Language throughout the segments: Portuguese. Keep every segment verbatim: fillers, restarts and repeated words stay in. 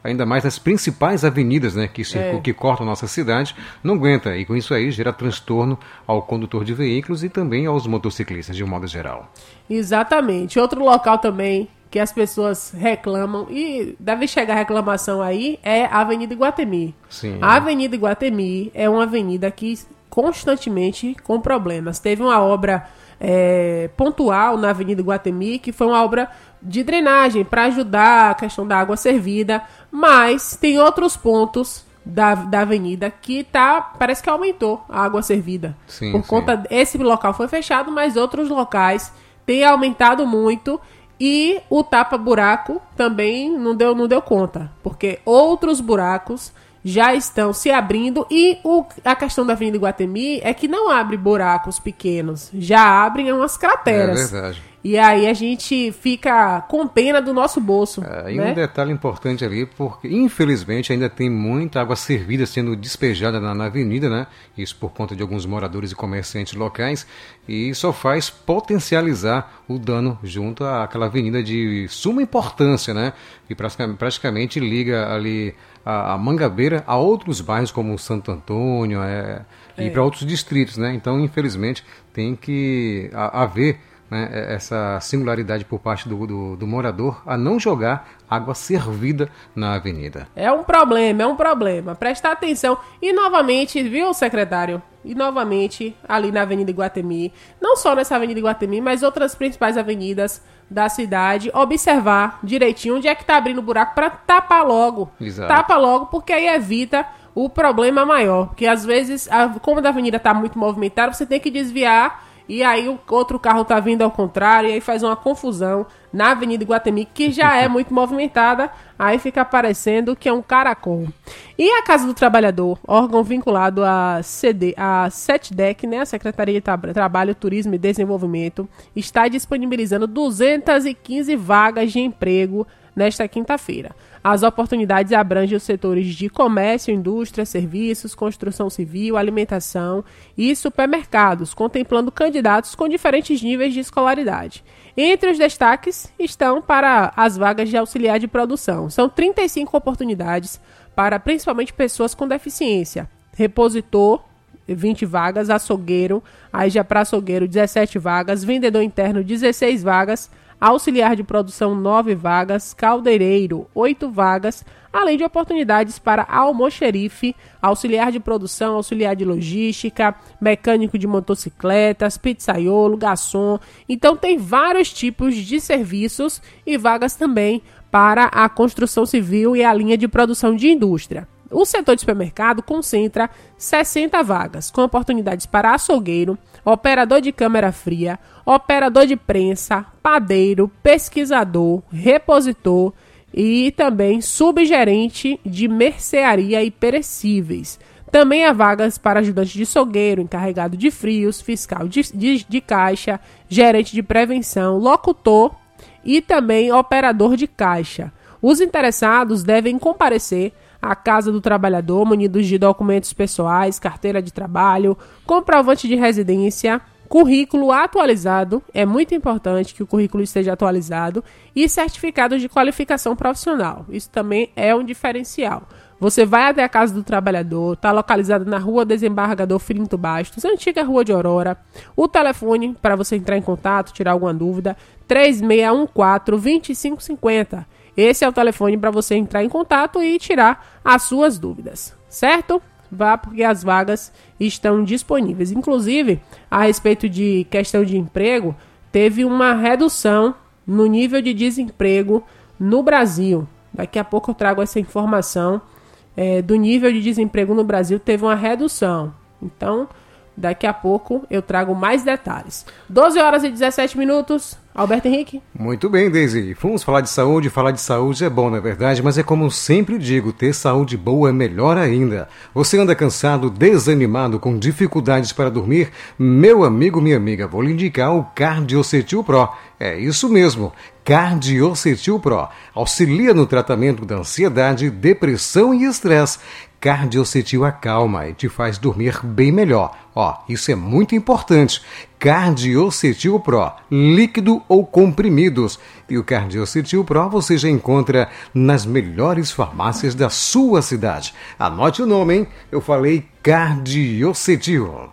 ainda mais nas principais avenidas, né, que, circu- É. que cortam nossa cidade, não aguenta. E com isso aí gera transtorno ao condutor de veículos e também aos motociclistas, de um modo geral. Exatamente. Outro local também que as pessoas reclamam, e deve chegar reclamação aí, é a Avenida Iguatemi. Sim. A Avenida Iguatemi é uma avenida que constantemente com problemas. Teve uma obra é, pontual na Avenida Iguatemi, que foi uma obra de drenagem para ajudar a questão da água servida, mas tem outros pontos da, da avenida que tá, parece que aumentou a água servida. Sim, Por sim. conta, esse local foi fechado, mas outros locais têm aumentado muito. E o tapa-buraco também não deu, não deu conta, porque outros buracos já estão se abrindo. E o, a questão da Avenida Iguatemi é que não abre buracos pequenos, já abrem umas crateras. É verdade. E aí a gente fica com pena do nosso bolso. É, e né? um detalhe importante ali, porque infelizmente ainda tem muita água servida sendo despejada na, na avenida, né? Isso por conta de alguns moradores e comerciantes locais, e só faz potencializar o dano junto àquela avenida de suma importância, né? E praticamente, praticamente liga ali a, a Mangabeira a outros bairros como Santo Antônio é, e É. para outros distritos, né? Então, infelizmente, tem que a- haver, né, essa singularidade por parte do, do, do morador a não jogar água servida na avenida. É um problema, é um problema. Presta atenção. E novamente, viu, secretário? E novamente, ali na Avenida Iguatemi, não só nessa Avenida Iguatemi, mas outras principais avenidas da cidade, observar direitinho onde é que tá abrindo buraco para tapar logo. Exato. Tapa logo, porque aí evita o problema maior. Porque às vezes, a, como a avenida tá muito movimentada, você tem que desviar. E aí o outro carro tá vindo ao contrário, e aí faz uma confusão na Avenida Iguatemi, que já é muito movimentada, aí fica parecendo que é um caracol. E a Casa do Trabalhador, órgão vinculado à C D, à SETDEC, né, a Secretaria de Tra- Trabalho, Turismo e Desenvolvimento, está disponibilizando duzentas e quinze vagas de emprego nesta quinta-feira. As oportunidades abrangem os setores de comércio, indústria, serviços, construção civil, alimentação e supermercados, contemplando candidatos com diferentes níveis de escolaridade. Entre os destaques estão para as vagas de auxiliar de produção. São trinta e cinco oportunidades para principalmente pessoas com deficiência. Repositor, vinte vagas, açougueiro, aí já para açougueiro, dezessete vagas, vendedor interno, dezesseis vagas, auxiliar de produção, nove vagas, caldeireiro, oito vagas, além de oportunidades para almoxerife, auxiliar de produção, auxiliar de logística, mecânico de motocicletas, pizzaiolo, garçom. Então tem vários tipos de serviços e vagas também para a construção civil e a linha de produção de indústria. O setor de supermercado concentra sessenta vagas, com oportunidades para açougueiro, operador de câmara fria, operador de prensa, padeiro, pesquisador, repositor e também subgerente de mercearia e perecíveis. Também há vagas para ajudante de açougueiro, encarregado de frios, fiscal de, de, de caixa, gerente de prevenção, locutor e também operador de caixa. Os interessados devem comparecer à Casa do Trabalhador, munidos de documentos pessoais, carteira de trabalho, comprovante de residência, currículo atualizado, é muito importante que o currículo esteja atualizado, e certificados de qualificação profissional. Isso também é um diferencial. Você vai até a Casa do Trabalhador, está localizado na Rua Desembargador Filinto Bastos, antiga Rua de Aurora. O telefone para você entrar em contato, tirar alguma dúvida, três seis um quatro, dois cinco cinco zero. Esse é o telefone para você entrar em contato e tirar as suas dúvidas, certo? Vá, porque as vagas estão disponíveis. Inclusive, a respeito de questão de emprego, teve uma redução no nível de desemprego no Brasil. Daqui a pouco eu trago essa informação é, do nível de desemprego no Brasil, teve uma redução. Então, daqui a pouco eu trago mais detalhes. doze horas e dezessete minutos. Alberto Henrique. Muito bem, Deise. Vamos falar de saúde. Falar de saúde é bom, não é verdade? Mas é como eu sempre digo, ter saúde boa é melhor ainda. Você anda cansado, desanimado, com dificuldades para dormir? Meu amigo, minha amiga, vou lhe indicar o Cardiocetil Pro. É isso mesmo, Cardiocetil Pro. Auxilia no tratamento da ansiedade, depressão e estresse. Cardiocetil acalma e te faz dormir bem melhor. Ó, isso é muito importante. Cardiocetil Pro, líquido ou comprimidos. E o Cardiocetil Pro você já encontra nas melhores farmácias da sua cidade. Anote o nome, hein? Eu falei Cardiocetil.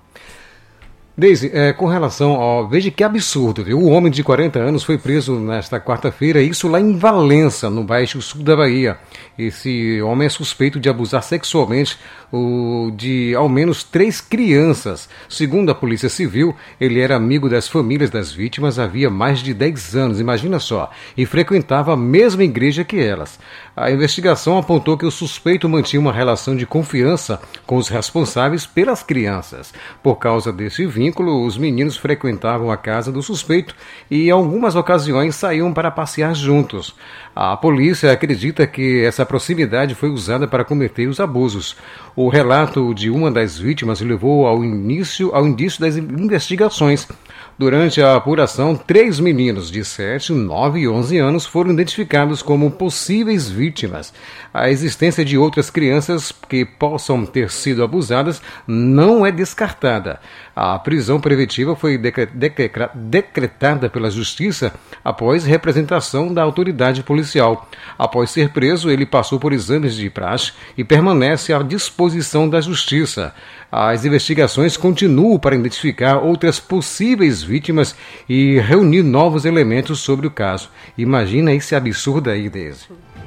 Deise, é, com relação ao... Veja que absurdo, viu? O homem de quarenta anos foi preso nesta quarta-feira, isso lá em Valença, no baixo sul da Bahia. Esse homem é suspeito de abusar sexualmente o, de ao menos três crianças. Segundo a Polícia Civil, ele era amigo das famílias das vítimas havia mais de dez anos, imagina só, e frequentava a mesma igreja que elas. A investigação apontou que o suspeito mantinha uma relação de confiança com os responsáveis pelas crianças. Por causa desse vínculo, os meninos frequentavam a casa do suspeito e, em algumas ocasiões, saíam para passear juntos. A polícia acredita que essa proximidade foi usada para cometer os abusos. O relato de uma das vítimas levou ao início, ao indício das investigações. Durante a apuração, três meninos de sete, nove e onze anos foram identificados como possíveis vítimas. A existência de outras crianças que possam ter sido abusadas não é descartada. A prisão preventiva foi decretada pela Justiça após representação da autoridade policial. Após ser preso, ele passou por exames de praxe e permanece à disposição da Justiça. As investigações continuam para identificar outras possíveis vítimas e reunir novos elementos sobre o caso. Imagina esse absurdo aí, Deise.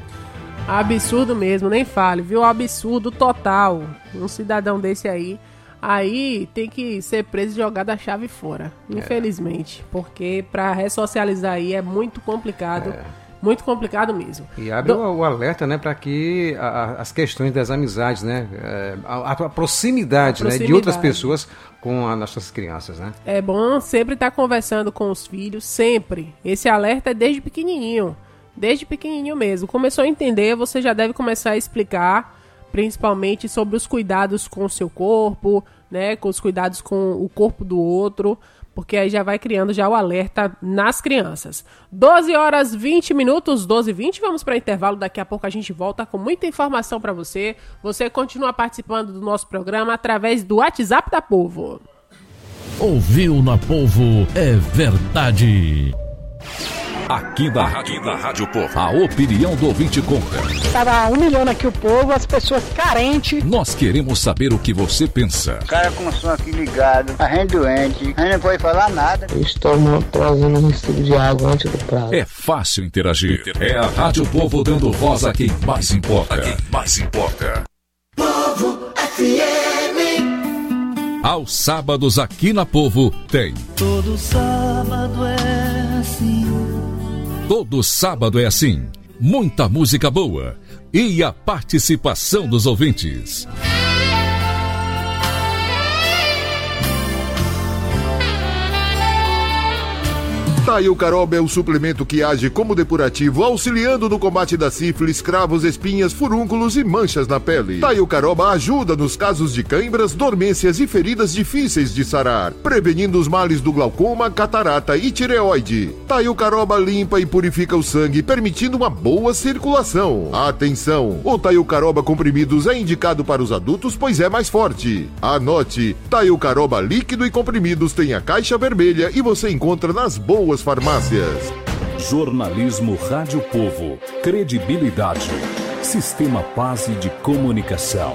Absurdo mesmo, nem fale, viu? Absurdo total. Um cidadão desse aí, aí tem que ser preso e jogado a chave fora, infelizmente. É. Porque para ressocializar aí é muito complicado. É. Muito complicado mesmo. E abre Do... o, o alerta, né, para que a, a, as questões das amizades, né, a, a, proximidade, a proximidade, né, de outras pessoas com as nossas crianças, né? É bom sempre estar conversando com os filhos, sempre. Esse alerta é desde pequenininho, desde pequenininho mesmo. Começou a entender, você já deve começar a explicar, principalmente sobre os cuidados com o seu corpo, né, com os cuidados com o corpo do outro, porque aí já vai criando já o alerta nas crianças. doze horas e vinte minutos, doze e vinte, vamos para o intervalo, daqui a pouco a gente volta com muita informação para você. Você continua participando do nosso programa através do WhatsApp da Povo. Ouviu na Povo, é verdade. Aqui da Rádio, da Rádio Povo, a opinião do ouvinte conta. Estava humilhando aqui o povo, as pessoas carentes. Nós queremos saber o que você pensa. O cara com o som aqui ligado, a gente doente, a gente não pode falar nada. Estou trazendo um recibo de água antes do prazo. É fácil interagir. É a Rádio Povo dando voz a quem mais importa. A quem mais importa. Povo F M. Aos sábados aqui na Povo tem. Todo sábado é assim. Todo sábado é assim. Muita música boa e a participação dos ouvintes. Taio Caroba é o suplemento que age como depurativo, auxiliando no combate da sífilis, cravos, espinhas, furúnculos e manchas na pele. Taio Caroba ajuda nos casos de cãibras, dormências e feridas difíceis de sarar, prevenindo os males do glaucoma, catarata e tireoide. Taio Caroba limpa e purifica o sangue, permitindo uma boa circulação. Atenção! O Taio Caroba comprimidos é indicado para os adultos, pois é mais forte. Anote: Taio Caroba líquido e comprimidos tem a caixa vermelha e você encontra nas boas farmácias. Jornalismo Rádio Povo. Credibilidade. Sistema Paz de Comunicação.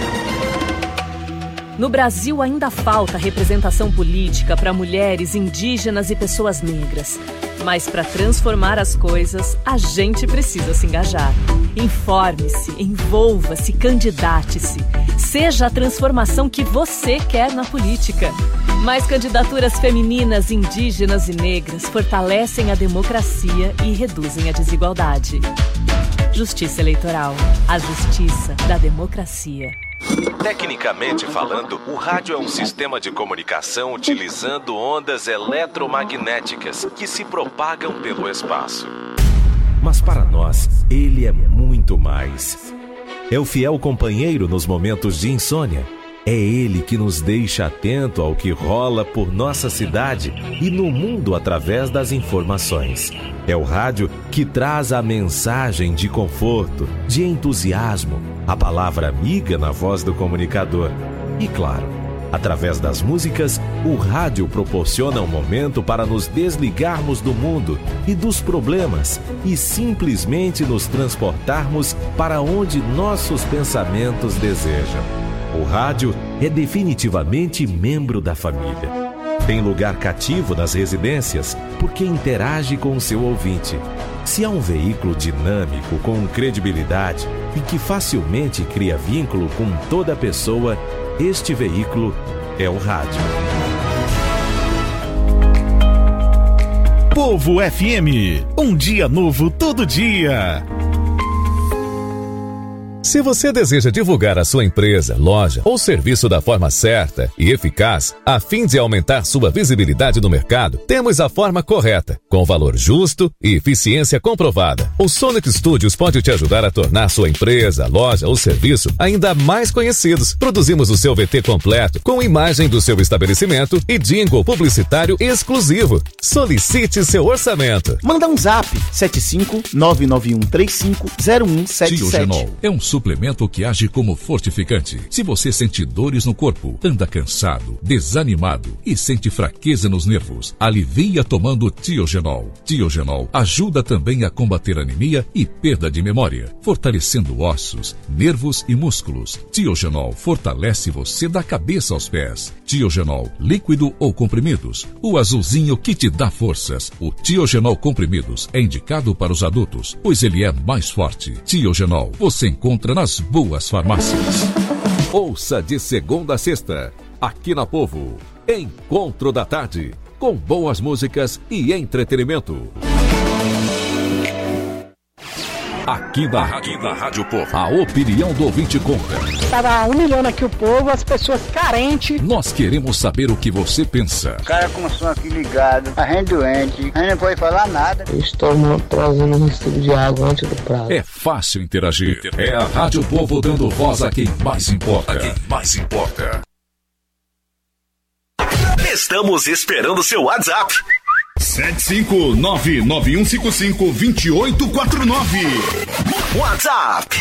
No Brasil ainda falta representação política para mulheres, indígenas e pessoas negras. Mas para transformar as coisas, a gente precisa se engajar. Informe-se, envolva-se, candidate-se. Seja a transformação que você quer na política. Mais candidaturas femininas, indígenas e negras fortalecem a democracia e reduzem a desigualdade. Justiça Eleitoral. A justiça da democracia. Tecnicamente falando, o rádio é um sistema de comunicação utilizando ondas eletromagnéticas que se propagam pelo espaço. Mas para nós, ele é muito mais. É o fiel companheiro nos momentos de insônia, É ele que nos deixa atento ao que rola por nossa cidade e no mundo através das informações. É o rádio que traz a mensagem de conforto, de entusiasmo, a palavra amiga na voz do comunicador. E claro, através das músicas, o rádio proporciona um momento para nos desligarmos do mundo e dos problemas e simplesmente nos transportarmos para onde nossos pensamentos desejam. O rádio é definitivamente membro da família. Tem lugar cativo nas residências porque interage com o seu ouvinte. Se há um veículo dinâmico, com credibilidade e que facilmente cria vínculo com toda pessoa, este veículo é o rádio. Povo F M, um dia novo todo dia. Se você deseja divulgar a sua empresa, loja ou serviço da forma certa e eficaz, a fim de aumentar sua visibilidade no mercado, temos a forma correta, com valor justo e eficiência comprovada. O Sonic Studios pode te ajudar a tornar sua empresa, loja ou serviço ainda mais conhecidos. Produzimos o seu V T completo, com imagem do seu estabelecimento e jingle publicitário exclusivo. Solicite seu orçamento. Manda um zap sete cinco nove nove um três cinco zero um sete sete. Tiogenol é um suplemento que age como fortificante. Se você sente dores no corpo, anda cansado, desanimado e sente fraqueza nos nervos, alivia tomando Tiogenol. Tiogenol ajuda também a combater anemia e perda de memória, fortalecendo ossos, nervos e músculos. Tiogenol fortalece você da cabeça aos pés. Tiogenol, líquido ou comprimidos, o azulzinho que te dá forças. O Tiogenol comprimidos é indicado para os adultos, pois ele é mais forte. Tiogenol, você encontra nas boas farmácias. Ouça de segunda a sexta, aqui na Povo, Encontro da Tarde, com boas músicas e entretenimento. Aqui na Rádio, na Rádio Povo, a opinião do ouvinte conta. Tava humilhando aqui o povo, as pessoas carentes. Nós queremos saber o que você pensa. O cara com o som aqui ligado, a gente doente, a gente não pode falar nada. Estou trazendo um recibo de água antes do prazo. É fácil interagir. É a Rádio Povo dando voz a quem mais importa. A quem mais importa. Estamos esperando seu WhatsApp. sete cinco nove nove um cinco cinco dois oito quatro nove. WhatsApp.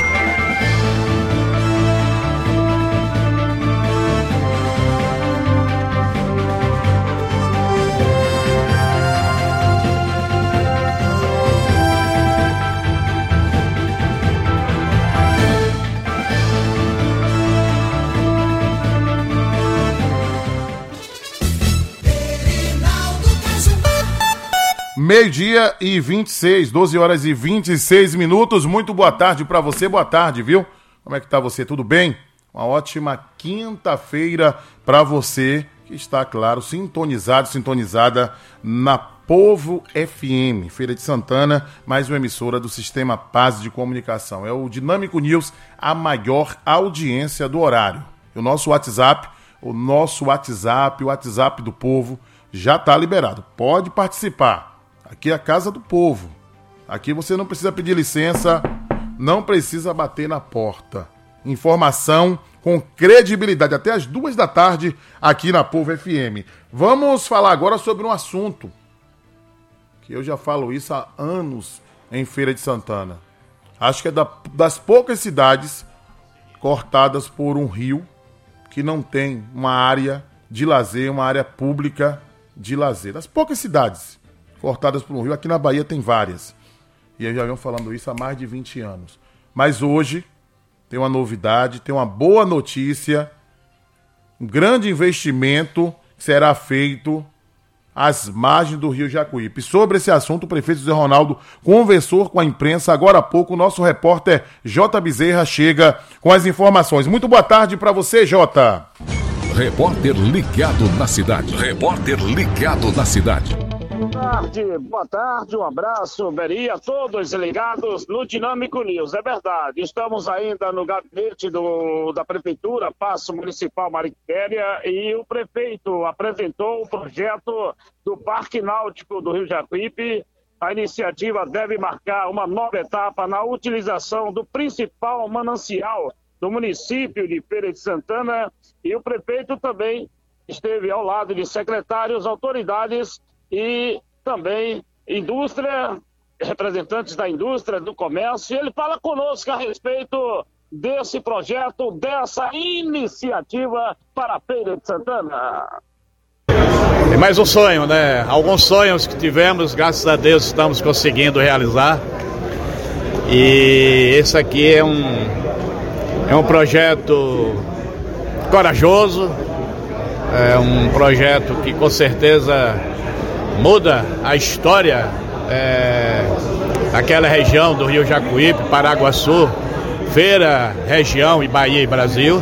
Meio-dia e vinte e seis, doze horas e vinte e seis minutos. Muito boa tarde pra você, boa tarde, viu? Como é que tá você? Tudo bem? Uma ótima quinta-feira pra você que está, claro, sintonizado, sintonizada na Povo F M, Feira de Santana, mais uma emissora do Sistema Paz de Comunicação. É o Dinâmico News, a maior audiência do horário. E o nosso WhatsApp, o nosso WhatsApp, o WhatsApp do Povo, já tá liberado. Pode participar. Aqui é a casa do povo. Aqui você não precisa pedir licença, não precisa bater na porta. Informação com credibilidade até as duas da tarde aqui na Povo F M. Vamos falar agora sobre um assunto que eu já falo isso há anos em Feira de Santana. Acho que é da, das poucas cidades cortadas por um rio que não tem uma área de lazer, uma área pública de lazer. Das poucas cidades cortadas por um rio, aqui na Bahia tem várias. E eu já venho falando isso há mais de vinte anos. Mas hoje tem uma novidade, tem uma boa notícia, um grande investimento que será feito às margens do Rio Jacuípe. Sobre esse assunto, o prefeito José Ronaldo conversou com a imprensa agora há pouco. O nosso repórter J. Bezerra chega com as informações. Muito boa tarde para você, J. Repórter ligado na cidade. Repórter ligado na cidade. Boa tarde, boa tarde, um abraço, Beri, a todos ligados no Dinâmico News. É verdade, estamos ainda no gabinete do, da Prefeitura, Paço Municipal Mariquitéria, e o prefeito apresentou o projeto do Parque Náutico do Rio Jacuípe. A iniciativa deve marcar uma nova etapa na utilização do principal manancial do município de Feira de Santana, e o prefeito também esteve ao lado de secretários, autoridades e também indústria, representantes da indústria, do comércio. Ele fala conosco a respeito desse projeto, dessa iniciativa para a Feira de Santana. É mais um sonho, né? Alguns sonhos que tivemos, graças a Deus estamos conseguindo realizar. E esse aqui é um, é um projeto corajoso, é um projeto que com certeza muda a história é, daquela região do Rio Jacuípe, Paraguaçu, Feira, região e Bahia e Brasil.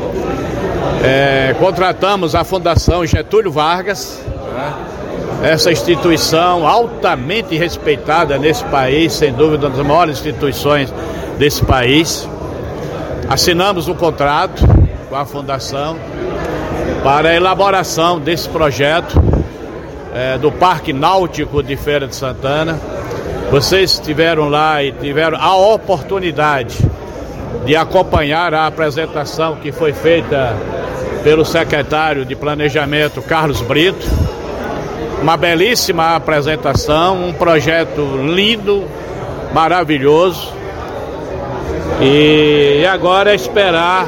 É, contratamos a Fundação Getúlio Vargas, né? Essa instituição altamente respeitada nesse país, sem dúvida, uma das maiores instituições desse país. Assinamos um contrato com a Fundação para a elaboração desse projeto é, do Parque Náutico de Feira de Santana. Vocês estiveram lá e tiveram a oportunidade de acompanhar a apresentação que foi feita pelo secretário de Planejamento, Carlos Brito. Uma belíssima apresentação, um projeto lindo, maravilhoso. E agora é esperar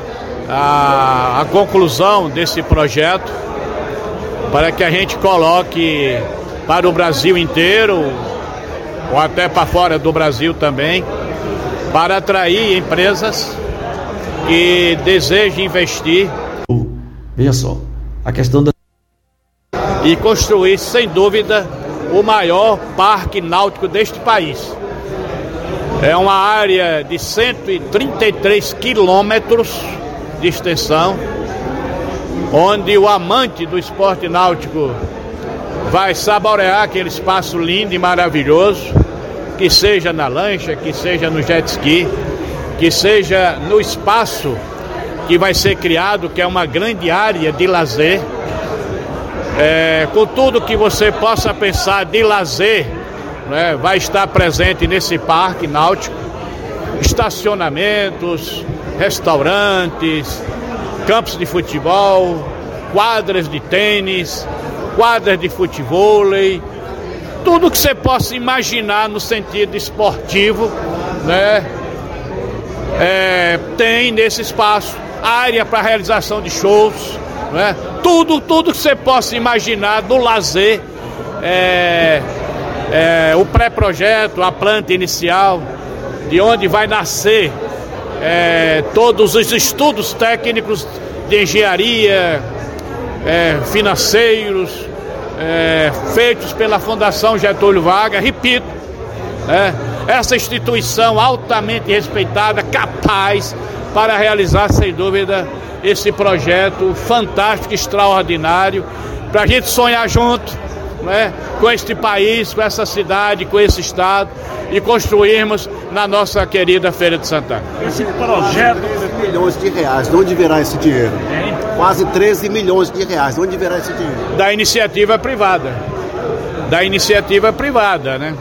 a, a conclusão desse projeto para que a gente coloque para o Brasil inteiro, ou até para fora do Brasil também, para atrair empresas que desejem investir. Veja só, a questão da... E construir, sem dúvida, o maior parque náutico deste país. É uma área de cento e trinta e três quilômetros de extensão, onde o amante do esporte náutico vai saborear aquele espaço lindo e maravilhoso, que seja na lancha, que seja no jet ski, que seja no espaço que vai ser criado, que é uma grande área de lazer, é, com tudo que você possa pensar de lazer, né, vai estar presente nesse parque náutico, estacionamentos, restaurantes, campos de futebol, quadras de tênis, quadras de futevôlei, tudo que você possa imaginar no sentido esportivo, né, é, tem nesse espaço. Área para realização de shows, né? Tudo, tudo que você possa imaginar do lazer, é, é, o pré-projeto, a planta inicial, de onde vai nascer é, todos os estudos técnicos de engenharia, é, financeiros, é, feitos pela Fundação Getúlio Vargas, repito, é, essa instituição altamente respeitada, capaz para realizar, sem dúvida, esse projeto fantástico, extraordinário, para a gente sonhar junto, né, com este país, com essa cidade, com esse estado, e construirmos na nossa querida Feira de Santana. Esse projeto... milhões de reais, de onde virá esse dinheiro? É. Quase treze milhões de reais, de onde virá esse dinheiro? Da iniciativa privada. Da iniciativa privada, né?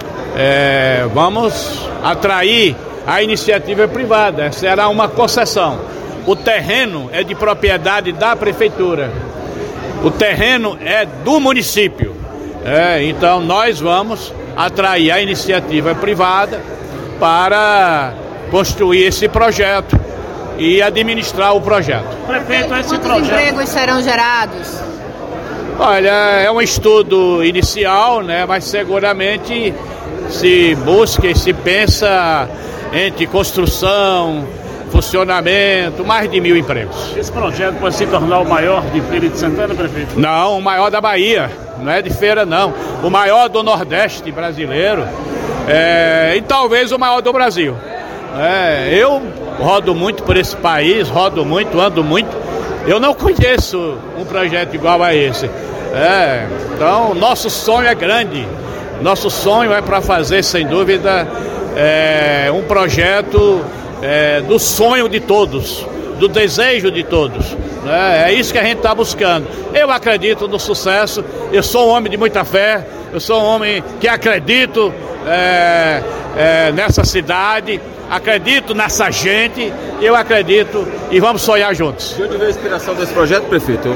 É, vamos atrair a iniciativa privada, será uma concessão. O terreno é de propriedade da prefeitura, o terreno é do município, é, então nós vamos atrair a iniciativa privada para construir esse projeto e administrar o projeto. Prefeito, esse Quantos projeto... empregos serão gerados? Olha, é um estudo inicial, né, mas seguramente se busca e se pensa entre construção, funcionamento, mais de mil empregos. Esse projeto pode se tornar o maior de Feira de Santana, prefeito? Não, o maior da Bahia, não é de Feira não, o maior do Nordeste brasileiro, é, e talvez o maior do Brasil. É, eu rodo muito por esse país, rodo muito, ando muito, eu não conheço um projeto igual a esse. É, então, nosso sonho é grande, nosso sonho é para fazer, sem dúvida, É, um projeto é, do sonho de todos, do desejo de todos, né? É isso que a gente está buscando. Eu acredito no sucesso, eu sou um homem de muita fé, eu sou um homem que acredito é, é, nessa cidade, acredito nessa gente, eu acredito e vamos sonhar juntos. De onde veio a inspiração desse projeto, prefeito?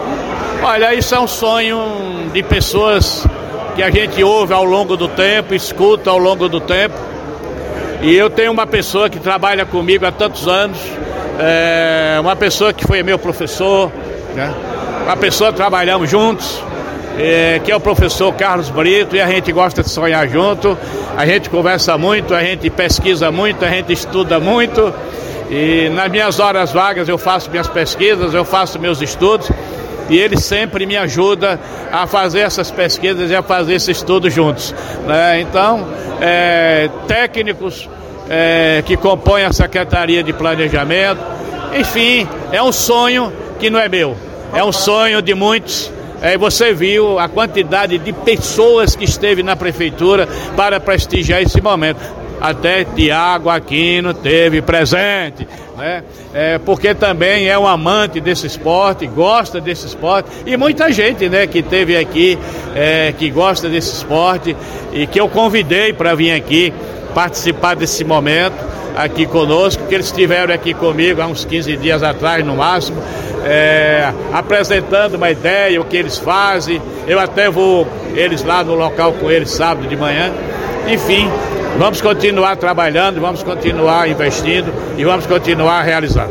Olha, isso é um sonho de pessoas que a gente ouve ao longo do tempo, escuta ao longo do tempo. E eu tenho uma pessoa que trabalha comigo há tantos anos, é, uma pessoa que foi meu professor, né? Uma pessoa que trabalhamos juntos, é, que é o professor Carlos Brito, e a gente gosta de sonhar junto, a gente conversa muito, a gente pesquisa muito, a gente estuda muito, e nas minhas horas vagas eu faço minhas pesquisas, eu faço meus estudos, e ele sempre me ajuda a fazer essas pesquisas e a fazer esse estudo juntos, né? Então, é, técnicos é, que compõem a Secretaria de Planejamento, enfim, é um sonho que não é meu, é um sonho de muitos. É, você viu a quantidade de pessoas que esteve na prefeitura para prestigiar esse momento. Até Tiago Aquino teve presente, né? É, porque também é um amante desse esporte, gosta desse esporte, e muita gente, né, que teve aqui, é, que gosta desse esporte e que eu convidei para vir aqui participar desse momento aqui conosco, que eles estiveram aqui comigo há uns quinze dias atrás no máximo, é, apresentando uma ideia, o que eles fazem. Eu até vou eles lá no local com eles sábado de manhã. Enfim, vamos continuar trabalhando, vamos continuar investindo e vamos continuar realizando.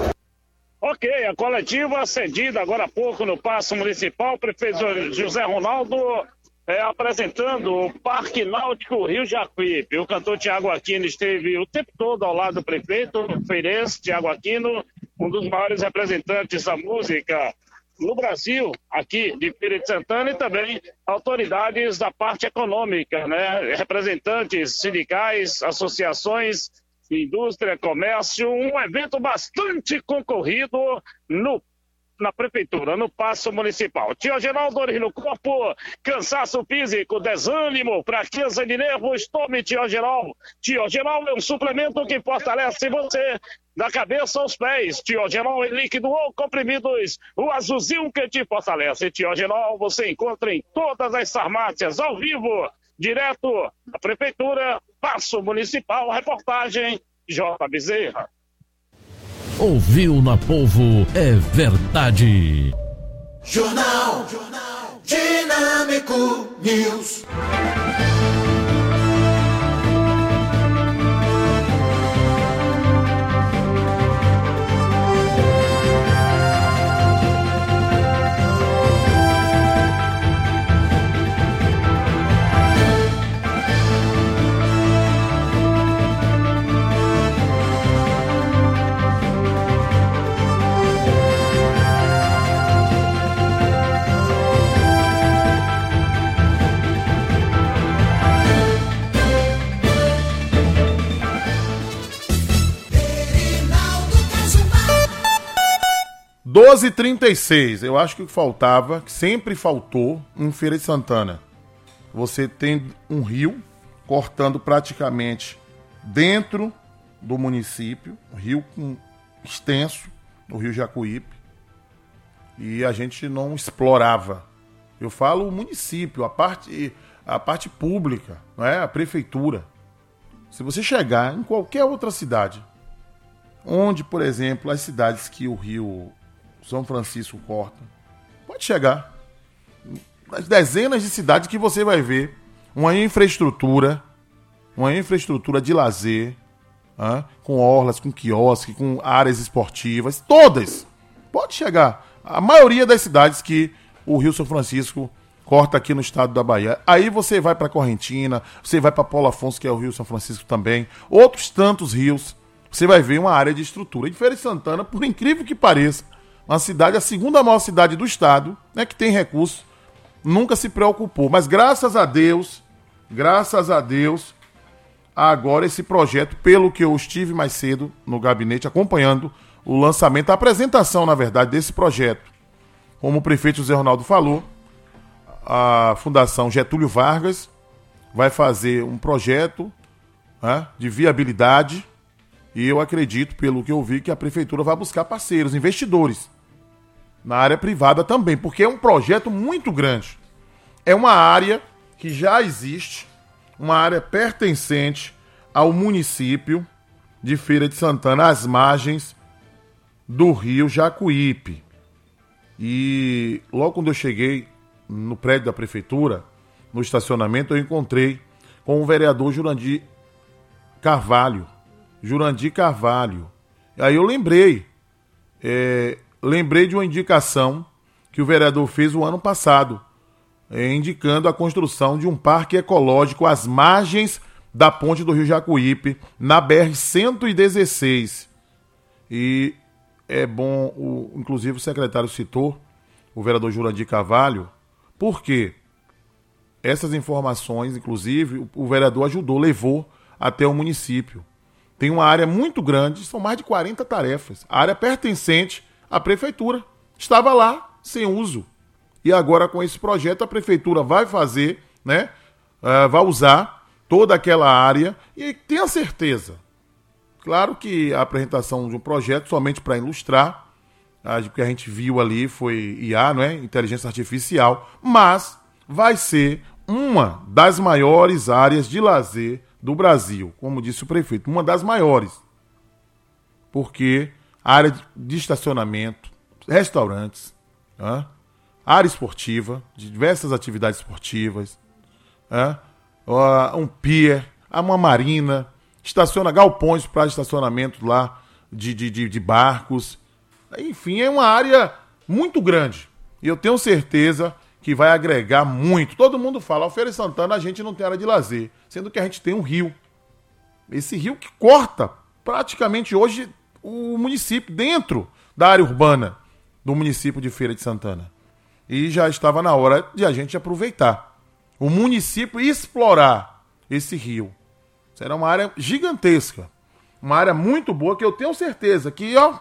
Ok, a coletiva cedida agora há pouco no Paço Municipal, o prefeito José Ronaldo é, apresentando o Parque Náutico Rio Jacuípe. O cantor Tiago Aquino esteve o tempo todo ao lado do prefeito, o feirense Tiago Aquino, um dos maiores representantes da música no Brasil, aqui de Feira de Santana, e também autoridades da parte econômica, né? Representantes sindicais, associações, indústria, comércio, um evento bastante concorrido no na prefeitura, no Paço Municipal. Tio Geraldo, dores no corpo, cansaço físico, desânimo, fraqueza de nervos, tome Tio Geraldo. Tio Geraldo é um suplemento que fortalece você da cabeça aos pés. Tio Geraldo em líquido ou comprimidos, o azulzinho que te fortalece. Tio Geraldo você encontra em todas as farmácias, ao vivo, direto da prefeitura, Paço Municipal, reportagem J. Bezerra. Ouviu na Polvo é verdade. Jornal, Jornal Dinâmico News. doze e trinta e seis, eu acho que o que faltava, que sempre faltou em Feira de Santana. Você tem um rio cortando praticamente dentro do município, um rio com, extenso, o Rio Jacuípe, e a gente não explorava. Eu falo o município, a parte, a parte pública, não é? A prefeitura. Se você chegar em qualquer outra cidade, onde, por exemplo, as cidades que o rio São Francisco corta, pode chegar nas dezenas de cidades que você vai ver uma infraestrutura, uma infraestrutura de lazer, hein, com orlas, com quiosque, com áreas esportivas, todas. Pode chegar. A maioria das cidades que o Rio São Francisco corta aqui no estado da Bahia. Aí você vai para Correntina, você vai para Paulo Afonso, que é o Rio São Francisco também, outros tantos rios, você vai ver uma área de estrutura. Em Feira de Santana, por incrível que pareça, uma cidade, a segunda maior cidade do estado, né, que tem recursos, nunca se preocupou. Mas graças a Deus, graças a Deus, agora esse projeto, pelo que eu estive mais cedo no gabinete, acompanhando o lançamento, a apresentação, na verdade, desse projeto. Como o prefeito José Ronaldo falou, a Fundação Getúlio Vargas vai fazer um projeto, né, de viabilidade, e eu acredito, pelo que eu vi, que a prefeitura vai buscar parceiros, investidores, na área privada também, porque é um projeto muito grande. É uma área que já existe, uma área pertencente ao município de Feira de Santana, às margens do rio Jacuípe. E logo quando eu cheguei no prédio da prefeitura, no estacionamento, eu encontrei com o vereador Jurandir Carvalho. Jurandir Carvalho. Aí eu lembrei, é, lembrei de uma indicação que o vereador fez o ano passado, é, indicando a construção de um parque ecológico às margens da ponte do rio Jacuípe, na B R cento e dezesseis. E é bom, o, inclusive o secretário citou, o vereador Jurandir Carvalho, porque essas informações, inclusive, o, o vereador ajudou, levou até o município. Tem uma área muito grande, são mais de quarenta tarefas. A área pertencente à prefeitura. Estava lá, sem uso. E agora, com esse projeto, a prefeitura vai fazer, né? Uh, vai usar toda aquela área e tenha certeza. Claro que a apresentação de um projeto somente para ilustrar, o que a gente viu ali foi I A, não é? Inteligência Artificial, mas vai ser uma das maiores áreas de lazer do Brasil, como disse o prefeito, uma das maiores. Porque área de estacionamento, restaurantes, né? Área esportiva, de diversas atividades esportivas, né? Um pier, uma marina, estaciona galpões para estacionamento lá de, de, de, de barcos. Enfim, é uma área muito grande. E eu tenho certeza que vai agregar muito. Todo mundo fala, ao Feira de Santana a gente não tem área de lazer, sendo que a gente tem um rio. Esse rio que corta praticamente hoje o município, dentro da área urbana do município de Feira de Santana. E já estava na hora de a gente aproveitar. O município explorar esse rio. Será uma área gigantesca. Uma área muito boa que eu tenho certeza que, ó,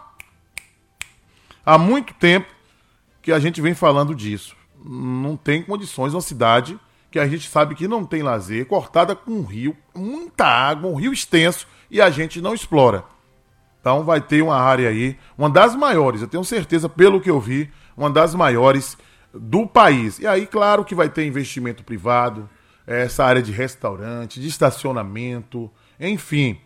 há muito tempo que a gente vem falando disso. Não tem condições uma cidade que a gente sabe que não tem lazer, cortada com um rio, muita água, um rio extenso, e a gente não explora. Então vai ter uma área aí, uma das maiores, eu tenho certeza, pelo que eu vi, uma das maiores do país. E aí, claro que vai ter investimento privado, essa área de restaurante, de estacionamento, enfim.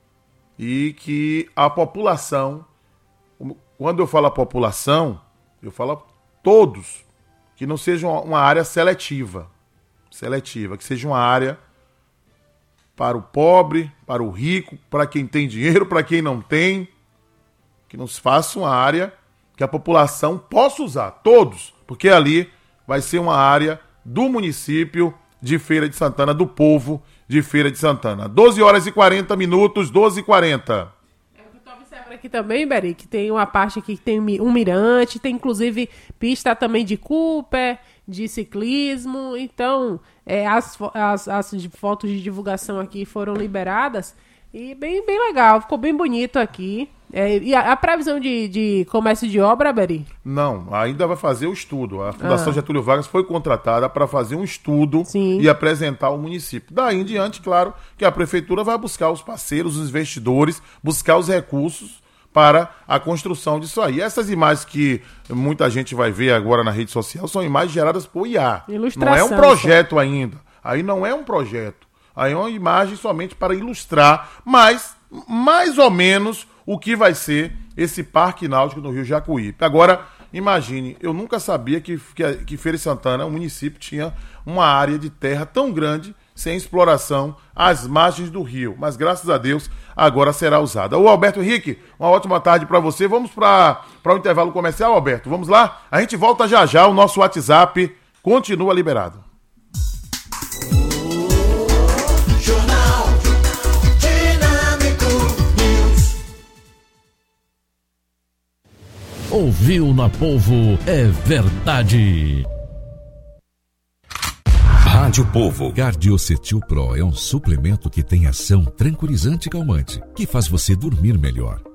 E que a população, quando eu falo a população, eu falo todos, que não seja uma área seletiva, seletiva, que seja uma área para o pobre, para o rico, para quem tem dinheiro, para quem não tem, que não se faça uma área que a população possa usar, todos, porque ali vai ser uma área do município de Feira de Santana, do povo de Feira de Santana. doze horas e quarenta minutos, doze e quarenta. Aqui também, Beri, que tem uma parte aqui que tem um mirante, tem inclusive pista também de Cooper, de ciclismo. Então, é, as, as, as fotos de divulgação aqui foram liberadas e bem, bem legal, ficou bem bonito aqui. É, e a, a previsão de, de comércio de obra, Beri? Não, ainda vai fazer o estudo. A Fundação ah. Getúlio Vargas foi contratada para fazer um estudo Sim. e apresentar ao município. Daí em diante, claro, que a prefeitura vai buscar os parceiros, os investidores, buscar os recursos para a construção disso aí. Essas imagens que muita gente vai ver agora na rede social são imagens geradas por I A. Ilustração. Não é um projeto ainda. Aí não é um projeto. Aí é uma imagem somente para ilustrar, mas mais ou menos o que vai ser esse parque náutico no Rio Jacuípe. Agora, imagine, eu nunca sabia que, que, que Feira de Santana, o município, tinha uma área de terra tão grande sem exploração às margens do rio. Mas, graças a Deus, agora será usada. Ô, Alberto Henrique, uma ótima tarde para você. Vamos para o intervalo comercial, Alberto? Vamos lá? A gente volta já já. O nosso WhatsApp continua liberado. Jornal Dinâmico News. Ouviu na Polvo é verdade. Rádio Polvo. Cardiocetil Pro é um suplemento que tem ação tranquilizante e calmante, que faz você dormir melhor.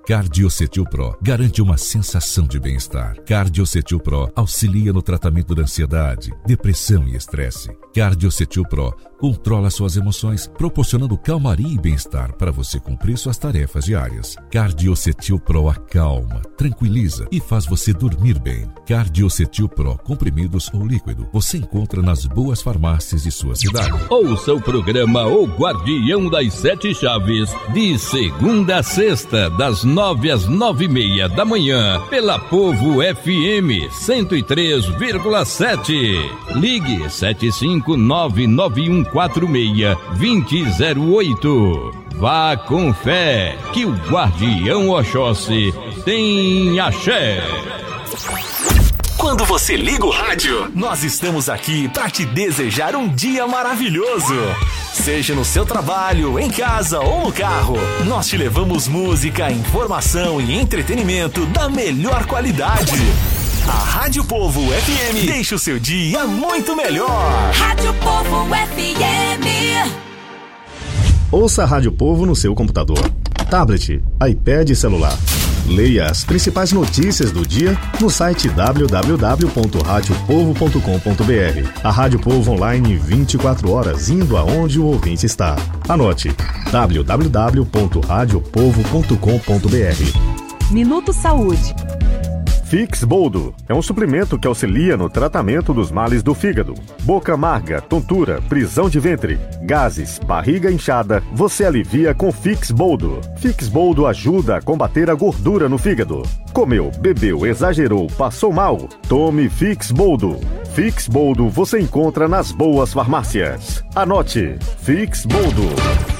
Cardiocetil Pro garante uma sensação de bem-estar. Cardiocetil Pro auxilia no tratamento da ansiedade, depressão e estresse. Cardiocetil Pro controla suas emoções, proporcionando calmaria e bem-estar para você cumprir suas tarefas diárias. Cardiocetil Pro acalma, tranquiliza e faz você dormir bem. Cardiocetil Pro, comprimidos ou líquido, você encontra nas boas farmácias de sua cidade. Ouça o programa O Guardião das Sete Chaves, de segunda a sexta, das nove às nove e meia da manhã, pela Povo F M cento e três vírgula sete. Ligue sete cinco nove nove um quatro seis dois zero oito. Vá com fé, que o Guardião Oxóssi tem axé. Quando você liga o rádio, nós estamos aqui para te desejar um dia maravilhoso. Seja no seu trabalho, em casa ou no carro, nós te levamos música, informação e entretenimento da melhor qualidade. A Rádio Povo F M deixa o seu dia muito melhor. Rádio Povo F M. Ouça a Rádio Povo no seu computador, tablet, iPad e celular. Leia as principais notícias do dia no site w w w ponto rádio povo ponto com ponto b r. A Rádio Povo online vinte e quatro horas, indo aonde o ouvinte está. Anote: w w w ponto rádio povo ponto com ponto b r. Minuto Saúde. Fix Boldo é um suplemento que auxilia no tratamento dos males do fígado. Boca amarga, tontura, prisão de ventre, gases, barriga inchada, você alivia com Fix Boldo. Fix Boldo ajuda a combater a gordura no fígado. Comeu, bebeu, exagerou, passou mal? Tome Fix Boldo. Fix Boldo você encontra nas boas farmácias. Anote: Fix Boldo.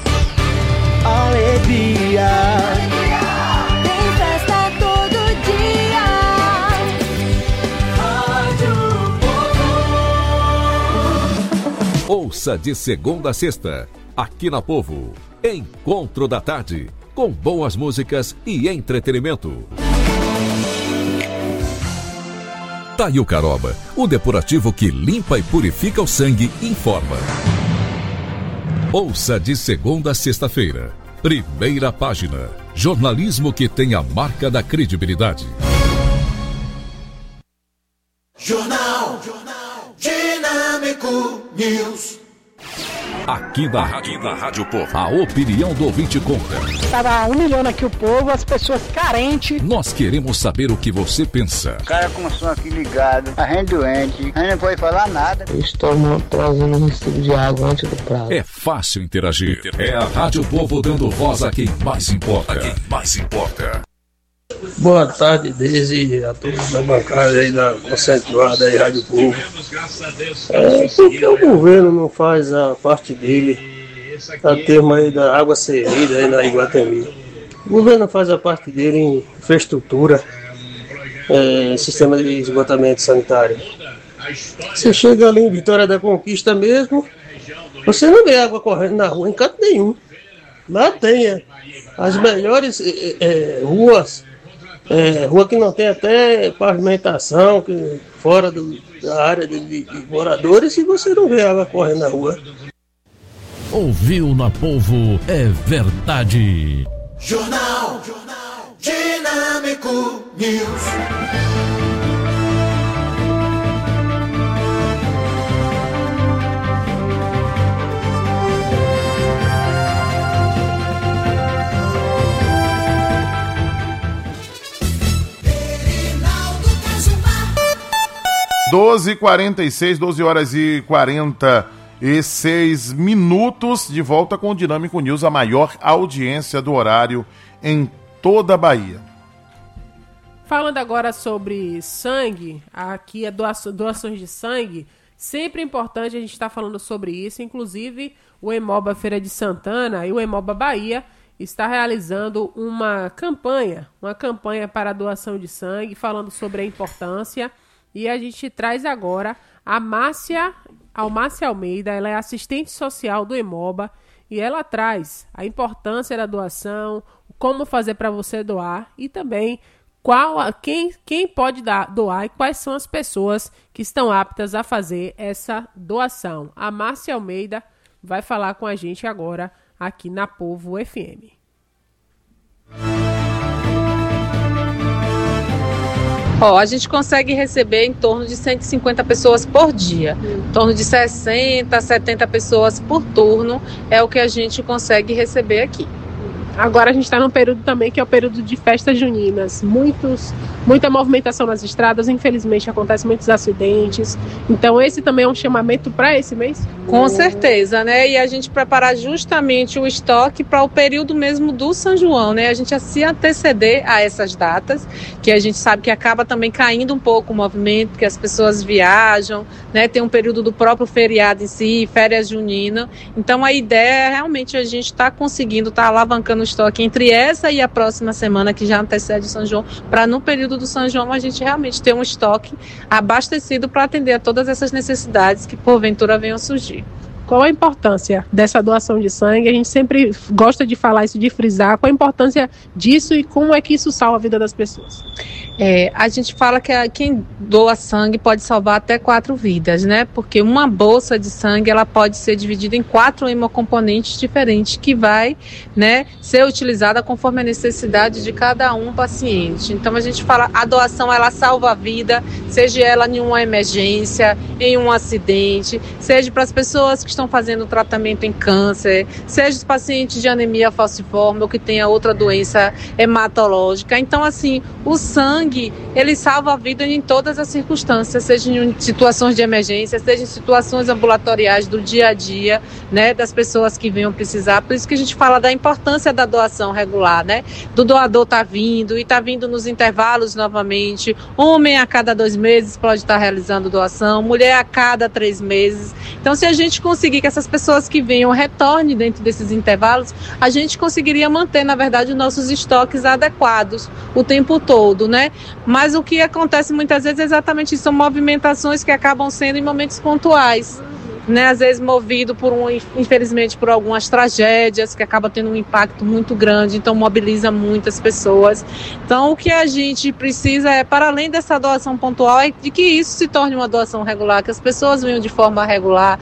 Alegria. Ouça de segunda a sexta, aqui na Povo, Encontro da Tarde, com boas músicas e entretenimento. Taio Caroba, o depurativo que limpa e purifica o sangue, informa. Ouça de segunda a sexta-feira, primeira página, jornalismo que tem a marca da credibilidade. Jornal, Jornal Dinâmico News. Aqui na Rádio, na Rádio Povo, a opinião do ouvinte conta. Tava humilhando aqui o povo, as pessoas carentes. Nós queremos saber o que você pensa. O cara com o som aqui ligado, a gente doente, a gente não pode falar nada. Estão trazendo um recibo de água antes do prazo. É fácil interagir. É a Rádio Povo dando voz a quem mais importa. A quem mais importa. Boa tarde, Deise, a todos da bancada aí da concentrada aí, Rádio Povo. É, por que o governo não faz a parte dele, a termo aí da água servida aí na Iguatemi? O governo faz a parte dele em infraestrutura, é, sistema de esgotamento sanitário. Você chega ali em Vitória da Conquista mesmo, você não vê água correndo na rua em canto nenhum. Lá tem é, as melhores é, é, ruas. É, rua que não tem até pavimentação, que fora do, da área de, de, de moradores, e você não vê água correndo na rua. Ouviu na Povo, é verdade. Jornal, Jornal Dinâmico News. doze e quarenta e seis, doze horas e quarenta e seis minutos, de volta com o Dinâmico News, a maior audiência do horário em toda a Bahia. Falando agora sobre sangue, aqui é doaço, doações de sangue, sempre é importante a gente estar falando sobre isso, inclusive o Hemoba Feira de Santana e o Hemoba Bahia está realizando uma campanha, uma campanha para a doação de sangue, falando sobre a importância. E a gente traz agora a Márcia, a Márcia Almeida, ela é assistente social do Hemoba e ela traz a importância da doação, como fazer para você doar e também qual, quem, quem pode dar, doar e quais são as pessoas que estão aptas a fazer essa doação. A Márcia Almeida vai falar com a gente agora aqui na Povo F M. Ó, a gente consegue receber em torno de cento e cinquenta pessoas por dia. Em torno de sessenta, setenta pessoas por turno é o que a gente consegue receber aqui. Agora a gente está num período também que é o período de festas juninas. Muitos, muita movimentação nas estradas, infelizmente acontecem muitos acidentes. Então esse também é um chamamento para esse mês? Com certeza, né? E a gente preparar justamente o estoque para o período mesmo do São João, né? A gente a se anteceder a essas datas, que a gente sabe que acaba também caindo um pouco o movimento, que as pessoas viajam, né? Tem um período do próprio feriado em si, férias juninas. Então a ideia é realmente a gente estar tá conseguindo, estar tá alavancando estoque entre essa e a próxima semana, que já antecede o São João, para no período do São João a gente realmente ter um estoque abastecido para atender a todas essas necessidades que porventura venham surgir. Qual a importância dessa doação de sangue? A gente sempre gosta de falar isso, de frisar. Qual a importância disso e como é que isso salva a vida das pessoas? É, a gente fala que a, quem doa sangue pode salvar até quatro vidas, né? Porque uma bolsa de sangue ela pode ser dividida em quatro hemocomponentes diferentes que vai, né, ser utilizada conforme a necessidade de cada um paciente. Então a gente fala a doação ela salva a vida, seja ela em uma emergência, em um acidente, seja para as pessoas que estão fazendo tratamento em câncer, seja os pacientes de anemia falciforme ou que tenha outra doença hematológica. Então assim, o sangue ele salva a vida em todas as circunstâncias, seja em situações de emergência, seja em situações ambulatoriais do dia a dia, né, das pessoas que venham precisar. Por isso que a gente fala da importância da doação regular, né, do doador tá vindo e tá vindo nos intervalos novamente. Homem a cada dois meses pode estar realizando doação, mulher a cada três meses. Então, se a gente conseguir que essas pessoas que venham retornem dentro desses intervalos, a gente conseguiria manter, na verdade, os nossos estoques adequados o tempo todo, né? Mas o que acontece muitas vezes é exatamente isso, são movimentações que acabam sendo em momentos pontuais, né? Às vezes movido por um, infelizmente, por algumas tragédias que acaba tendo um impacto muito grande, então mobiliza muitas pessoas. Então o que a gente precisa é, para além dessa doação pontual, é de que isso se torne uma doação regular, que as pessoas venham de forma regular,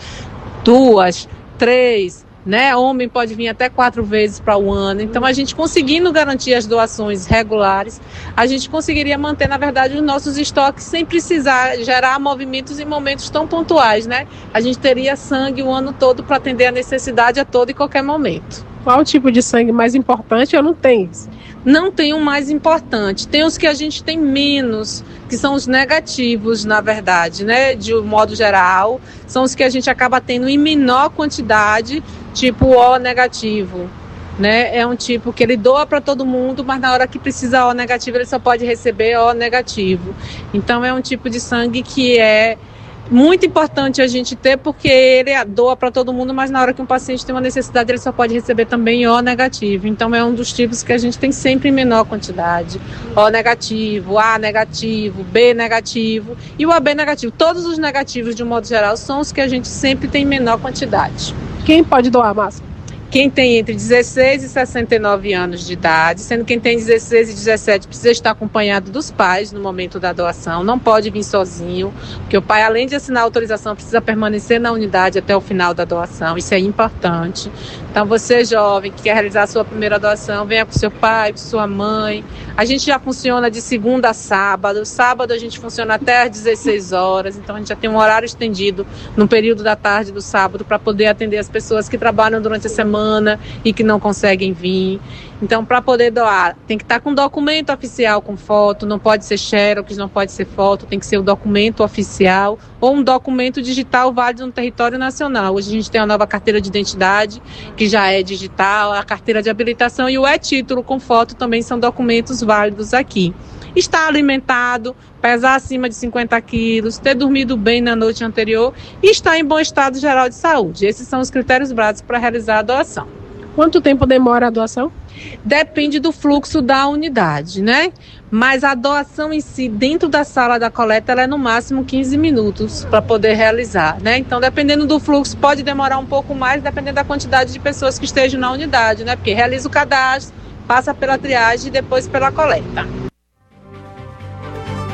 duas, três, né? Homem pode vir até quatro vezes para o ano. Então, a gente conseguindo garantir as doações regulares, a gente conseguiria manter, na verdade, os nossos estoques sem precisar gerar movimentos em momentos tão pontuais, né? A gente teria sangue o ano todo para atender a necessidade a todo e qualquer momento. Qual o tipo de sangue mais importante ou não tem isso? Não tem um mais importante. Tem os que a gente tem menos, que são os negativos, na verdade, né? De um modo geral, são os que a gente acaba tendo em menor quantidade, tipo O negativo, né? É um tipo que ele doa para todo mundo, mas na hora que precisa O negativo, ele só pode receber O negativo. Então, é um tipo de sangue que é muito importante a gente ter, porque ele doa para todo mundo, mas na hora que um paciente tem uma necessidade, ele só pode receber também O negativo. Então é um dos tipos que a gente tem sempre em menor quantidade. O negativo, A negativo, B negativo e o A B negativo. Todos os negativos, de um modo geral, são os que a gente sempre tem em menor quantidade. Quem pode doar, Márcia? Quem tem entre dezesseis e sessenta e nove anos de idade, sendo quem tem dezesseis e dezessete precisa estar acompanhado dos pais no momento da doação, não pode vir sozinho, porque o pai, além de assinar a autorização, precisa permanecer na unidade até o final da doação, isso é importante. Então você, jovem, que quer realizar a sua primeira doação, venha com seu pai, com sua mãe. A gente já funciona de segunda a sábado, sábado a gente funciona até às dezesseis horas, então a gente já tem um horário estendido no período da tarde do sábado para poder atender as pessoas que trabalham durante a semana e que não conseguem vir. Então, para poder doar, tem que estar com documento oficial com foto, não pode ser xerox, não pode ser foto, tem que ser o documento oficial ou um documento digital válido no território nacional. Hoje a gente tem a nova carteira de identidade, que já é digital, a carteira de habilitação e o e-título com foto também são documentos válidos aqui. Estar alimentado, pesar acima de cinquenta quilos, ter dormido bem na noite anterior e estar em bom estado geral de saúde. Esses são os critérios básicos para realizar a doação. Quanto tempo demora a doação? Depende do fluxo da unidade, né? Mas a doação em si, dentro da sala da coleta, ela é no máximo quinze minutos para poder realizar, né? Então, dependendo do fluxo, pode demorar um pouco mais, dependendo da quantidade de pessoas que estejam na unidade, né? Porque realiza o cadastro, passa pela triagem e depois pela coleta.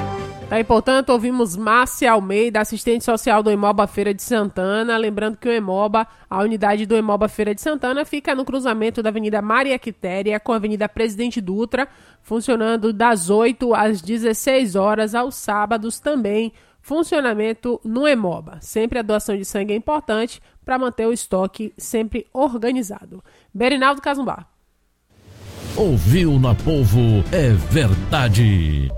Aí, portanto, ouvimos Márcia Almeida, assistente social do Hemoba Feira de Santana. Lembrando que o Hemoba, a unidade do Hemoba Feira de Santana, fica no cruzamento da Avenida Maria Quitéria com a Avenida Presidente Dutra, funcionando das oito às dezesseis horas, aos sábados também. Funcionamento no Hemoba. Sempre a doação de sangue é importante para manter o estoque sempre organizado. Berinaldo Cazumbá. Ouviu na Povo é verdade.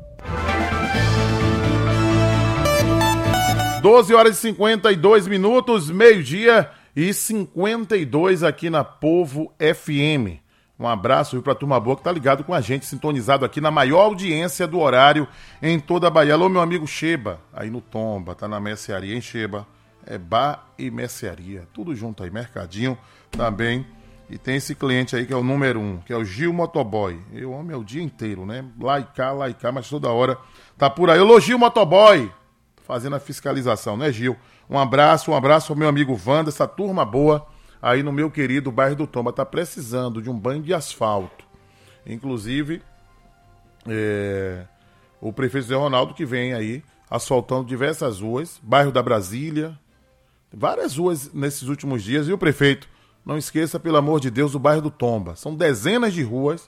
doze horas e cinquenta e dois minutos, meio-dia e cinquenta e dois aqui na Povo F M. Um abraço para a turma boa que tá ligado com a gente, sintonizado aqui na maior audiência do horário em toda a Bahia. Alô, meu amigo Sheba, aí no Tomba, tá na mercearia, hein, Sheba? É bar e mercearia, tudo junto aí, mercadinho também. E tem esse cliente aí que é o número um, que é o Gil Motoboy. Eu amo é o dia inteiro, né? Lá e cá, lá e cá, mas toda hora tá por aí. Alô, Gil Motoboy, fazendo a fiscalização, né, Gil? Um abraço, um abraço ao meu amigo Wanda, essa turma boa aí no meu querido bairro do Tomba. Tá precisando de um banho de asfalto. Inclusive, é, o prefeito Zé Ronaldo que vem aí asfaltando diversas ruas, bairro da Brasília, várias ruas nesses últimos dias. E o prefeito, não esqueça, pelo amor de Deus, o bairro do Tomba. São dezenas de ruas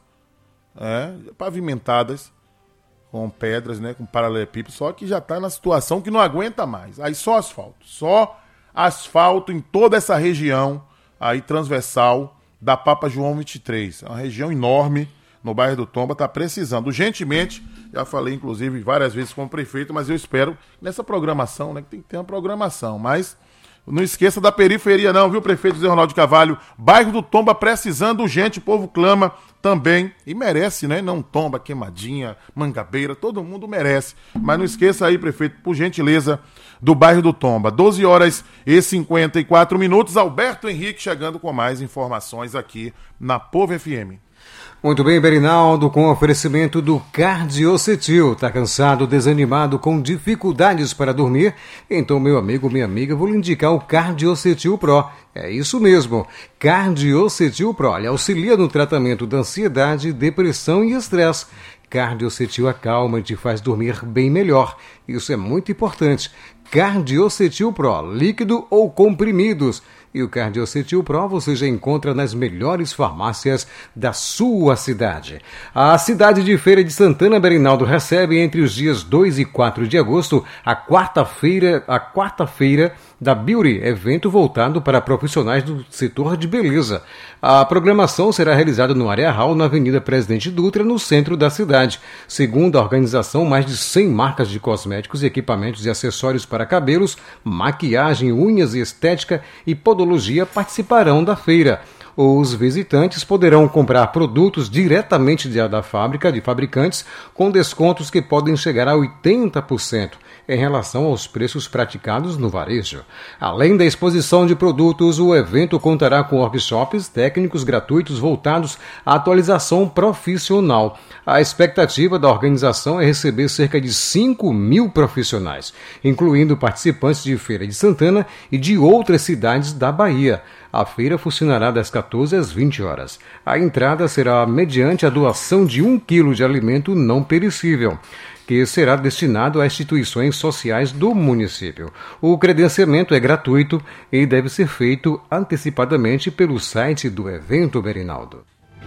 é, pavimentadas com pedras, né, com paralelepípedo, só que já está na situação que não aguenta mais. Aí só asfalto, só asfalto em toda essa região aí transversal da Papa João vinte e três. É uma região enorme no bairro do Tomba, está precisando urgentemente. Já falei, inclusive, várias vezes com o prefeito, mas eu espero nessa programação, né, que tem que ter uma programação, mas não esqueça da periferia não, viu, prefeito José Ronaldo de Carvalho? Bairro do Tomba precisando urgente, o povo clama também, e merece, né? Não Tomba, Queimadinha, Mangabeira, todo mundo merece. Mas não esqueça aí, prefeito, por gentileza, do bairro do Tomba. doze horas e cinquenta e quatro minutos, Alberto Henrique chegando com mais informações aqui na Povo F M. Muito bem, Berinaldo, com oferecimento do Cardiocetil. Tá cansado, desanimado, com dificuldades para dormir? Então, meu amigo, minha amiga, vou lhe indicar o Cardiocetil Pro. É isso mesmo, Cardiocetil Pro. Ele auxilia no tratamento da ansiedade, depressão e estresse. Cardiocetil acalma e te faz dormir bem melhor. Isso é muito importante. Cardiocetil Pro, líquido ou comprimidos. E o Cardiocetil Pro você já encontra nas melhores farmácias da sua cidade. A cidade de Feira de Santana, Berinaldo, recebe entre os dias dois e quatro de agosto a quarta-feira, a quarta-feira da Beauty, evento voltado para profissionais do setor de beleza. A programação será realizada no Area Hall, na Avenida Presidente Dutra, no centro da cidade. Segundo a organização, mais de cem marcas de cosméticos, equipamentos e acessórios para cabelos, maquiagem, unhas e estética e podologia participarão da feira. Os visitantes poderão comprar produtos diretamente da fábrica, de fabricantes, com descontos que podem chegar a oitenta por cento em relação aos preços praticados no varejo. Além da exposição de produtos, o evento contará com workshops técnicos gratuitos voltados à atualização profissional. A expectativa da organização é receber cerca de cinco mil profissionais, incluindo participantes de Feira de Santana e de outras cidades da Bahia. A feira funcionará das quatorze às vinte horas. A entrada será mediante a doação de um quilo de alimento não perecível, que será destinado a instituições sociais do município. O credenciamento é gratuito e deve ser feito antecipadamente pelo site do evento, Berinaldo.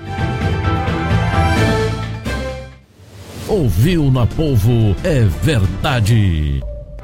Ouviu na Povo é verdade.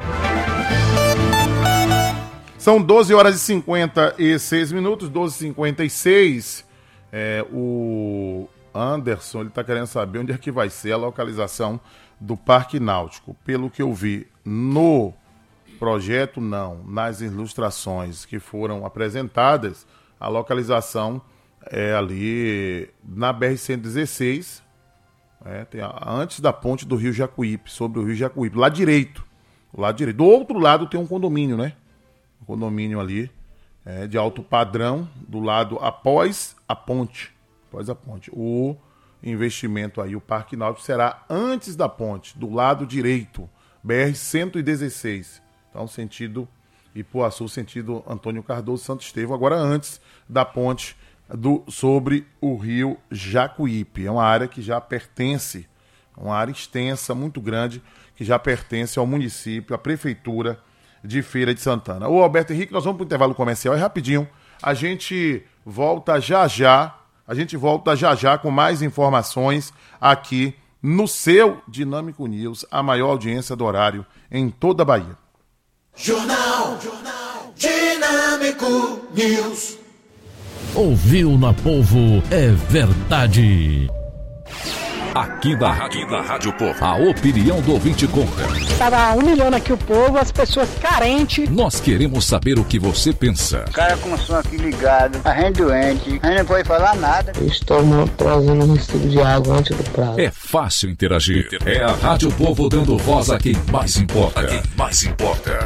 São doze horas e cinquenta e seis minutos, doze e cinquenta e seis. É, o Anderson, ele está querendo saber onde é que vai ser a localização do Parque Náutico. Pelo que eu vi no projeto, não. Nas ilustrações que foram apresentadas, a localização é ali na B R cento e dezesseis, é, tem a, antes da ponte do Rio Jacuípe, sobre o Rio Jacuípe, lá direito. Lá direito. Do outro lado tem um condomínio, né? Um condomínio ali é, de alto padrão, do lado após a ponte. Após a ponte. O investimento aí, o Parque Náutico, será antes da ponte, do lado direito, B R cento e dezesseis. Então, sentido Ipuaçu, sentido Antônio Cardoso, Santo Estevão, agora antes da ponte do, sobre o Rio Jacuípe. É uma área que já pertence Uma área extensa, muito grande, que já pertence ao município, à prefeitura de Feira de Santana. Ô Alberto Henrique, nós vamos para o intervalo comercial e rapidinho a gente volta já já, a gente volta já já com mais informações aqui no seu Dinâmico News, a maior audiência do horário em toda a Bahia. Jornal, Jornal Dinâmico News. Ouviu na Povo é verdade. Aqui na Rádio, na Rádio Povo, a opinião do ouvinte conta. Estava humilhando aqui o povo, as pessoas carentes. Nós queremos saber o que você pensa. O cara com o som aqui ligado, a gente doente, a gente não pode falar nada. Estou trazendo um recibo de água antes do prazo. É fácil interagir. É a Rádio Povo dando voz a quem mais importa. A quem mais importa.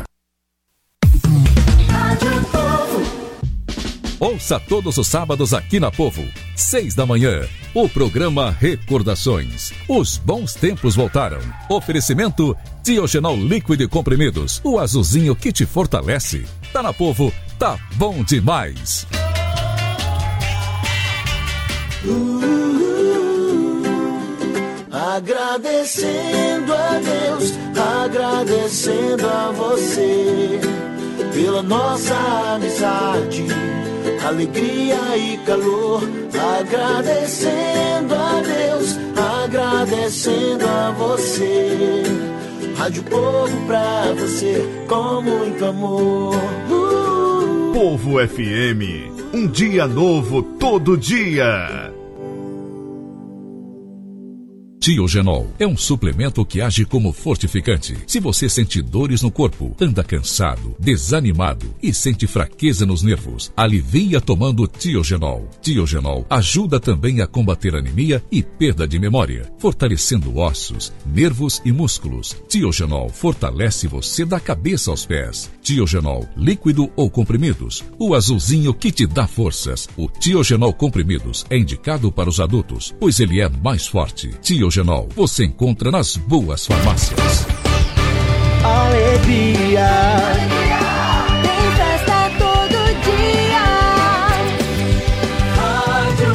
Rádio Povo. Ouça todos os sábados aqui na Povo, seis da manhã, o programa Recordações. Os bons tempos voltaram. Oferecimento Tiogenol líquido e comprimidos, o azulzinho que te fortalece. Tá na Povo, tá bom demais. Agradecendo a Deus, agradecendo a você pela nossa amizade, alegria e calor, agradecendo a Deus, agradecendo a você. Rádio Povo pra você, com muito amor. Uh! Povo F M, um dia novo todo dia. Tiogenol é um suplemento que age como fortificante. Se você sente dores no corpo, anda cansado, desanimado e sente fraqueza nos nervos, alivia tomando Tiogenol. Tiogenol ajuda também a combater anemia e perda de memória, fortalecendo ossos, nervos e músculos. Tiogenol fortalece você da cabeça aos pés. Tiogenol, líquido ou comprimidos, o azulzinho que te dá forças. O Tiogenol comprimidos é indicado para os adultos, pois ele é mais forte. Tiogenol você encontra nas boas farmácias. Alegria, tem festa todo dia. Rádio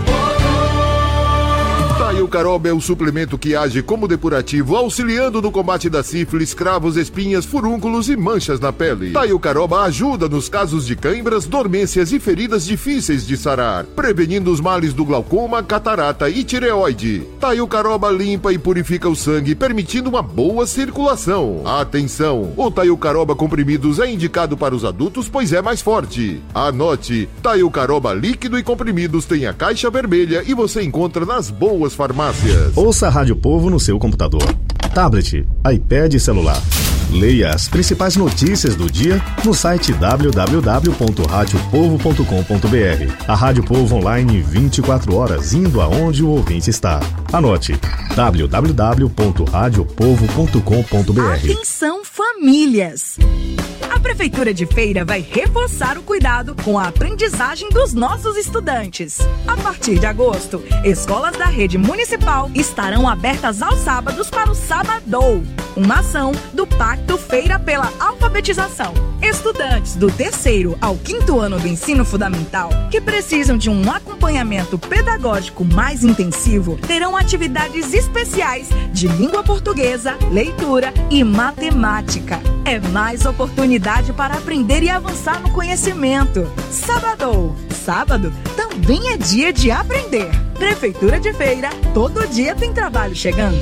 Povo. Taio Caroba é o suplemento que age como depurativo, auxiliando no combate da sífilis, cravos, espinhas, furúnculos e manchas na pele. Taio Caroba ajuda nos casos de cãibras, dormências e feridas difíceis de sarar, prevenindo os males do glaucoma, catarata e tireoide. Taio Caroba limpa e purifica o sangue, permitindo uma boa circulação. Atenção! O Taio Caroba comprimidos é indicado para os adultos, pois é mais forte. Anote: Taio Caroba líquido e comprimidos tem a caixa vermelha e você encontra nas boas farmácias. Ouça a Rádio Povo no seu computador, tablet, iPad e celular. Leia as principais notícias do dia no site w w w ponto rádio povo ponto com ponto b r. A Rádio Povo online vinte e quatro horas, indo aonde o ouvinte está. Anote: w w w ponto rádio povo ponto com ponto b r. Atenção, famílias! A Prefeitura de Feira vai reforçar o cuidado com a aprendizagem dos nossos estudantes. A partir de agosto, escolas da rede municipal estarão abertas aos sábados para o Sabadou, uma ação do Pacto Feira pela Alfabetização. Estudantes do terceiro ao quinto ano do ensino fundamental que precisam de um acompanhamento pedagógico mais intensivo terão atividades especiais de língua portuguesa, leitura e matemática. É mais oportunidade para aprender e avançar no conhecimento. Sabadou. Sábado também é dia de aprender. Prefeitura de Feira, todo dia tem trabalho chegando.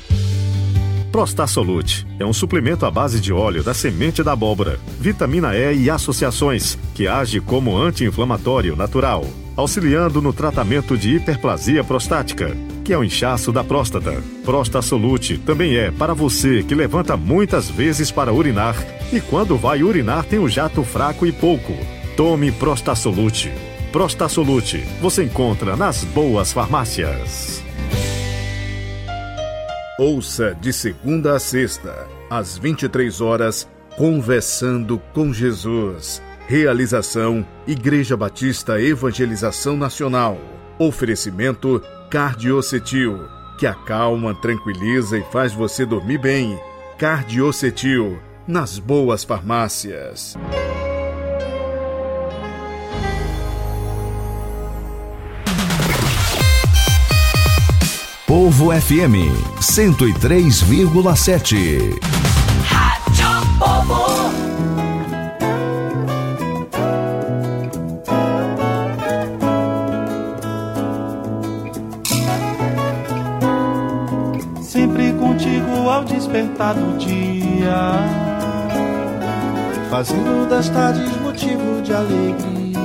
Prostasolute é um suplemento à base de óleo da semente da abóbora, vitamina E e associações, que age como anti-inflamatório natural, auxiliando no tratamento de hiperplasia prostática, que é o inchaço da próstata. Prostasolute também é para você que levanta muitas vezes para urinar e quando vai urinar tem o jato fraco e pouco. Tome Prostasolute. Prostasolute você encontra nas boas farmácias. Ouça de segunda a sexta, às vinte e três horas, Conversando com Jesus. Realização: Igreja Batista Evangelização Nacional. Oferecimento: Cardiocetil, que acalma, tranquiliza e faz você dormir bem. Cardiocetil, nas boas farmácias. Povo F M cento e três vírgula sete. Rádio Povo. Sempre contigo ao despertar do dia, fazendo das tardes motivo de alegria.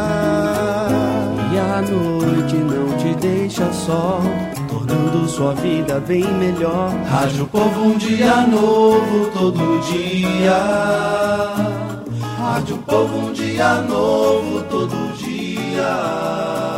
E a noite não te deixa só, tornando sua vida bem melhor. Rádio Povo, um dia novo todo dia. Rádio Povo, um dia novo todo dia.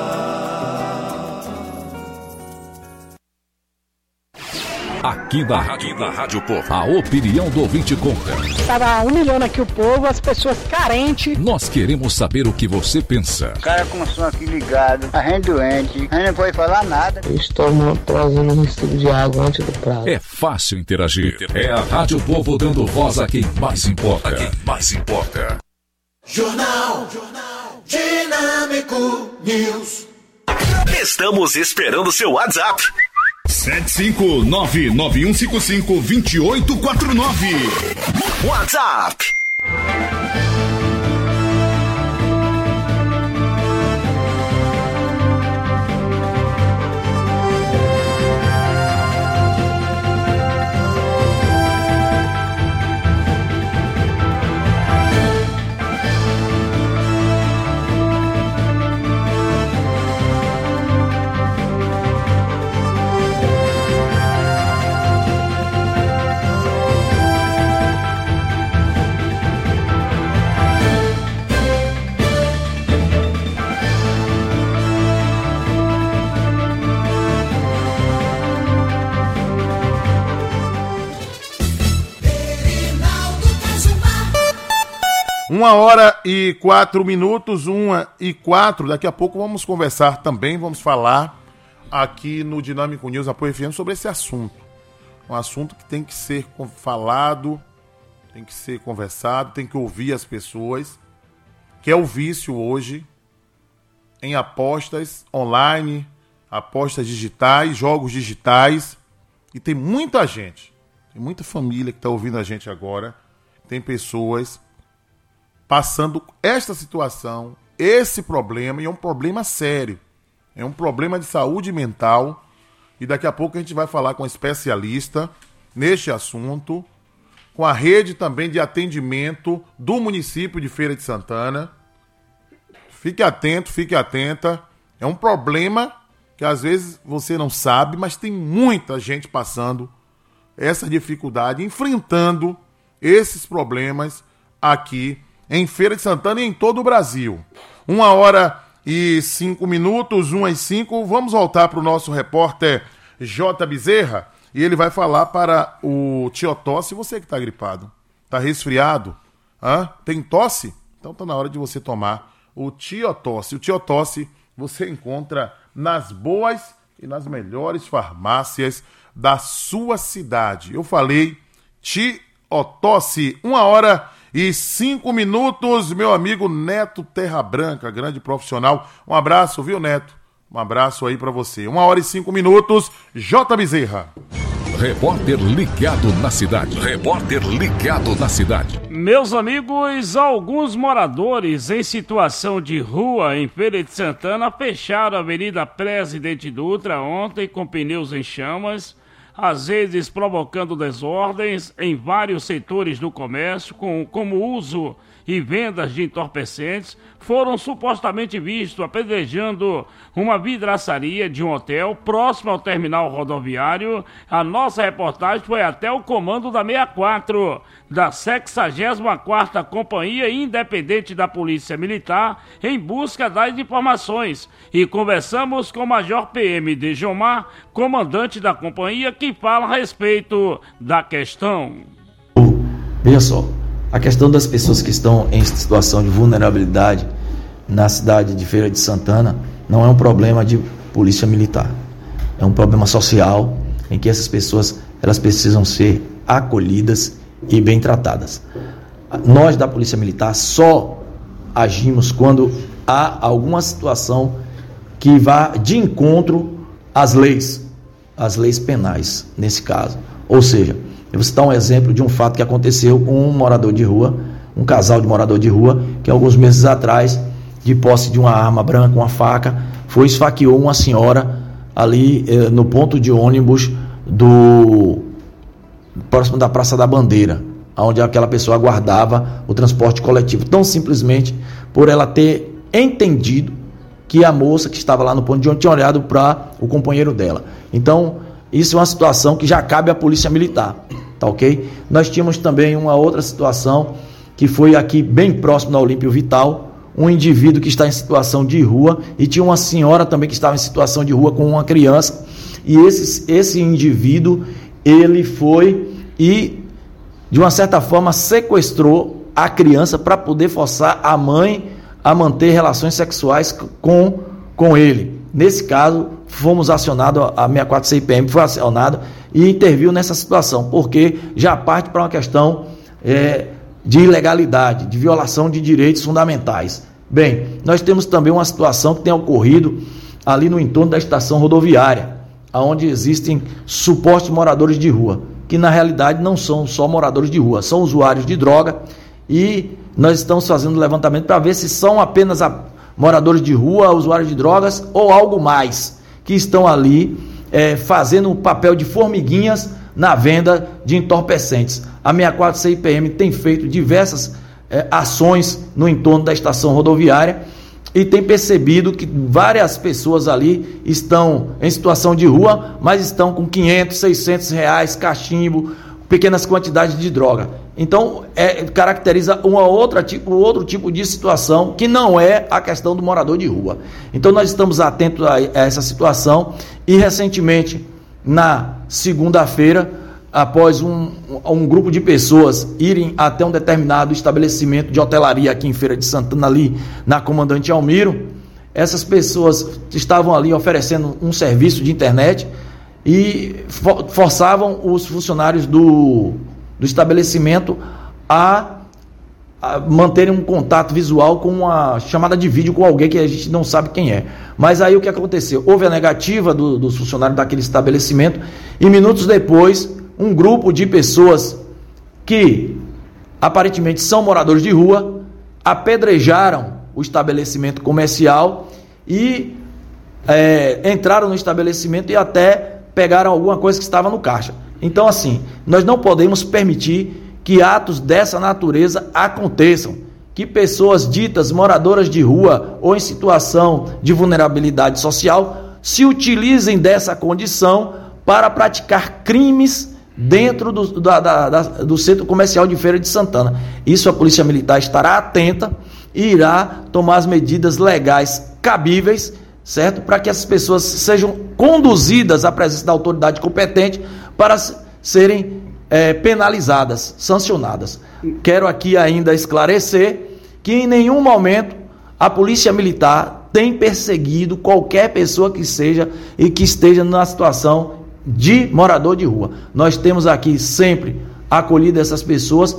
Aqui na Rádio, na Rádio Povo, a opinião do ouvinte conta. Tava humilhando aqui o povo, as pessoas carentes. Nós queremos saber o que você pensa. O cara começou aqui ligado, a gente doente, a gente não pode falar nada. Estamos trazendo um recibo de água antes do prazo. É fácil interagir. É a Rádio Povo dando voz a quem mais importa. A quem mais importa. Jornal, Jornal Dinâmico News. Estamos esperando seu WhatsApp. sete cinco nove nove um cinco cinco dois oito quatro nove. WhatsApp. Uma hora e quatro minutos, uma e quatro. Daqui a pouco vamos conversar também, vamos falar aqui no Dinâmico News Apoio F M sobre esse assunto. Um assunto que tem que ser falado, tem que ser conversado, tem que ouvir as pessoas, que é o vício hoje em apostas online, apostas digitais, jogos digitais. E tem muita gente, tem muita família que está ouvindo a gente agora, tem pessoas passando esta situação, esse problema, e é um problema sério. É um problema de saúde mental. E daqui a pouco a gente vai falar com um especialista neste assunto, com a rede também de atendimento do município de Feira de Santana. Fique atento, fique atenta. É um problema que às vezes você não sabe, mas tem muita gente passando essa dificuldade, enfrentando esses problemas aqui em Feira de Santana e em todo o Brasil. Uma hora e cinco minutos, uma e cinco. Vamos voltar para o nosso repórter J. Bezerra e ele vai falar para o tio tosse. Você que está gripado, está resfriado, hã? Tem tosse? Então está na hora de você tomar o tio tosse. O tio tosse você encontra nas boas e nas melhores farmácias da sua cidade. Eu falei tio tosse. Uma hora e cinco minutos, meu amigo Neto Terra Branca, grande profissional. Um abraço, viu, Neto? Um abraço aí pra você. Uma hora e cinco minutos, J. Bezerra. Repórter ligado na cidade. Repórter ligado na cidade. Meus amigos, alguns moradores em situação de rua em Feira de Santana fecharam a Avenida Presidente Dutra ontem com pneus em chamas, às vezes provocando desordens em vários setores do comércio, com, como uso e vendas de entorpecentes, foram supostamente vistos apedrejando uma vidraçaria de um hotel próximo ao terminal rodoviário. A nossa reportagem foi até o comando da sessenta e quatro, da sexagésima quarta Companhia Independente da Polícia Militar, em busca das informações. E conversamos com o Major P M Dejomar, comandante da companhia, que fala a respeito da questão. Veja só, a questão das pessoas que estão em situação de vulnerabilidade na cidade de Feira de Santana não é um problema de polícia militar. É um problema social em que essas pessoas elas precisam ser acolhidas e bem tratadas. Nós da Polícia Militar só agimos quando há alguma situação que vá de encontro às leis. as leis penais nesse caso. Ou seja, eu vou citar um exemplo de um fato que aconteceu com um morador de rua, um casal de morador de rua, que alguns meses atrás, de posse de uma arma branca, uma faca, foi esfaqueou uma senhora ali eh, no ponto de ônibus do próximo da Praça da Bandeira, onde aquela pessoa aguardava o transporte coletivo, tão simplesmente por ela ter entendido que a moça que estava lá no ponto de ônibus tinha olhado para o companheiro dela. Então, isso é uma situação que já cabe à Polícia Militar, tá ok? Nós tínhamos também uma outra situação, que foi aqui bem próximo da Olímpio Vital, um indivíduo que está em situação de rua, e tinha uma senhora também que estava em situação de rua com uma criança, e esse, esse indivíduo, ele foi e, de uma certa forma, sequestrou a criança para poder forçar a mãe a manter relações sexuais com, com ele. Nesse caso, fomos acionados, a sessenta e quatro C I P M foi acionada e interviu nessa situação, porque já parte para uma questão é, de ilegalidade, de violação de direitos fundamentais. Bem, nós temos também uma situação que tem ocorrido ali no entorno da estação rodoviária, onde existem supostos moradores de rua, que na realidade não são só moradores de rua, são usuários de droga, e nós estamos fazendo levantamento para ver se são apenas a, moradores de rua, usuários de drogas, ou algo mais, que estão ali é, fazendo um papel de formiguinhas na venda de entorpecentes. A sessenta e quatro C I P M tem feito diversas é, ações no entorno da estação rodoviária e tem percebido que várias pessoas ali estão em situação de rua, mas estão com quinhentos, seiscentos reais, cachimbo, pequenas quantidades de droga. Então, é, caracteriza uma outra tipo, outro tipo de situação que não é a questão do morador de rua. Então, nós estamos atentos a, a essa situação e, recentemente, na segunda-feira, após um, um grupo de pessoas irem até um determinado estabelecimento de hotelaria aqui em Feira de Santana, ali na Comandante Almiro, essas pessoas estavam ali oferecendo um serviço de internet e for, forçavam os funcionários do, do estabelecimento a, a manterem um contato visual com uma chamada de vídeo com alguém que a gente não sabe quem é. Mas aí o que aconteceu? Houve a negativa do, dos funcionários daquele estabelecimento e minutos depois um grupo de pessoas que aparentemente são moradores de rua apedrejaram o estabelecimento comercial e é, entraram no estabelecimento e até pegaram alguma coisa que estava no caixa. Então, assim, nós não podemos permitir que atos dessa natureza aconteçam, que pessoas ditas moradoras de rua ou em situação de vulnerabilidade social se utilizem dessa condição para praticar crimes dentro do, da, da, da, do centro comercial de Feira de Santana. Isso a Polícia Militar estará atenta e irá tomar as medidas legais cabíveis, certo? Para que essas pessoas sejam conduzidas à presença da autoridade competente para serem é, penalizadas, sancionadas. Quero aqui ainda esclarecer que em nenhum momento a Polícia Militar tem perseguido qualquer pessoa que seja e que esteja na situação de morador de rua. Nós temos aqui sempre acolhido essas pessoas.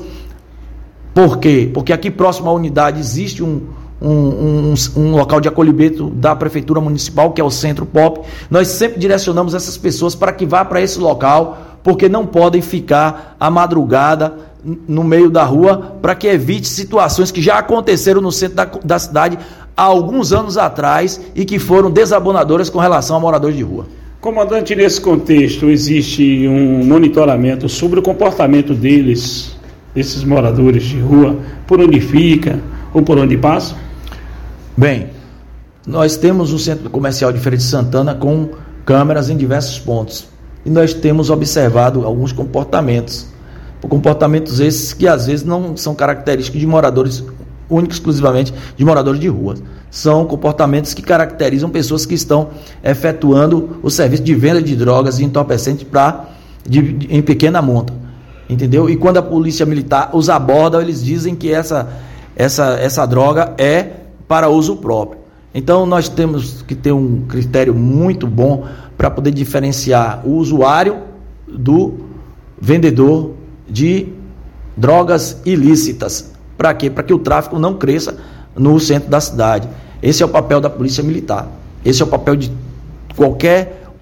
Por quê? Porque aqui próximo à unidade existe um, um, um, um local de acolhimento da Prefeitura Municipal, que é o Centro Pop. Nós sempre direcionamos essas pessoas para que vá para esse local, porque não podem ficar à madrugada no meio da rua, para que evite situações que já aconteceram no centro da, da cidade há alguns anos atrás e que foram desabonadoras com relação a moradores de rua. Comandante, nesse contexto, existe um monitoramento sobre o comportamento deles, desses moradores de rua, por onde fica ou por onde passa? Bem, nós temos o Centro Comercial de Feira de Santana com câmeras em diversos pontos e nós temos observado alguns comportamentos, comportamentos esses que às vezes não são característicos de moradores, única e exclusivamente de moradores de rua. São comportamentos que caracterizam pessoas que estão efetuando o serviço de venda de drogas e entorpecentes pra, de, de, em pequena monta, entendeu? E quando a Polícia Militar os aborda, eles dizem que essa, essa, essa droga é para uso próprio. Então nós temos que ter um critério muito bom para poder diferenciar o usuário do vendedor de drogas ilícitas. Para quê? Para que o tráfico não cresça no centro da cidade. Esse é o papel da Polícia Militar. Esse é o papel de qualquer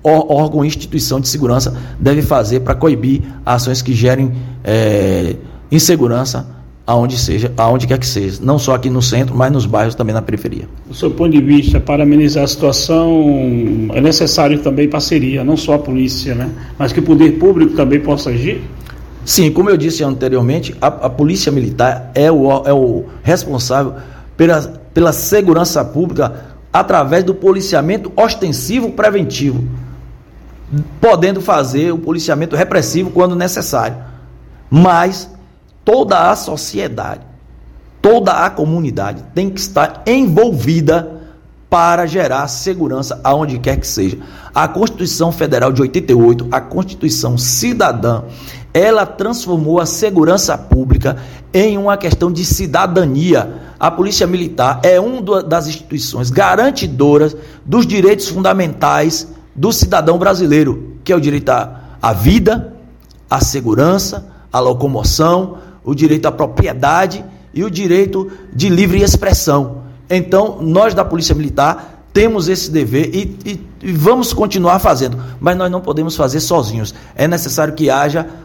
órgão ou instituição de segurança deve fazer para coibir ações que gerem é, insegurança aonde seja, aonde quer que seja, não só aqui no centro, mas nos bairros também na periferia. Do seu ponto de vista, para amenizar a situação, é necessário também parceria, não só a polícia, né? Mas que o poder público também possa agir? Sim, como eu disse anteriormente, a, a polícia militar é o, é o responsável pela, pela segurança pública através do policiamento ostensivo preventivo, podendo fazer o policiamento repressivo quando necessário, mas toda a sociedade, toda a comunidade tem que estar envolvida para gerar segurança aonde quer que seja. A Constituição Federal de oitenta e oito, a Constituição Cidadã, ela transformou a segurança pública em uma questão de cidadania. A Polícia Militar é uma das instituições garantidoras dos direitos fundamentais do cidadão brasileiro, que é o direito à vida, à segurança, à locomoção, o direito à propriedade e o direito de livre expressão. Então, nós da Polícia Militar temos esse dever e, e, e vamos continuar fazendo, mas nós não podemos fazer sozinhos. É necessário que haja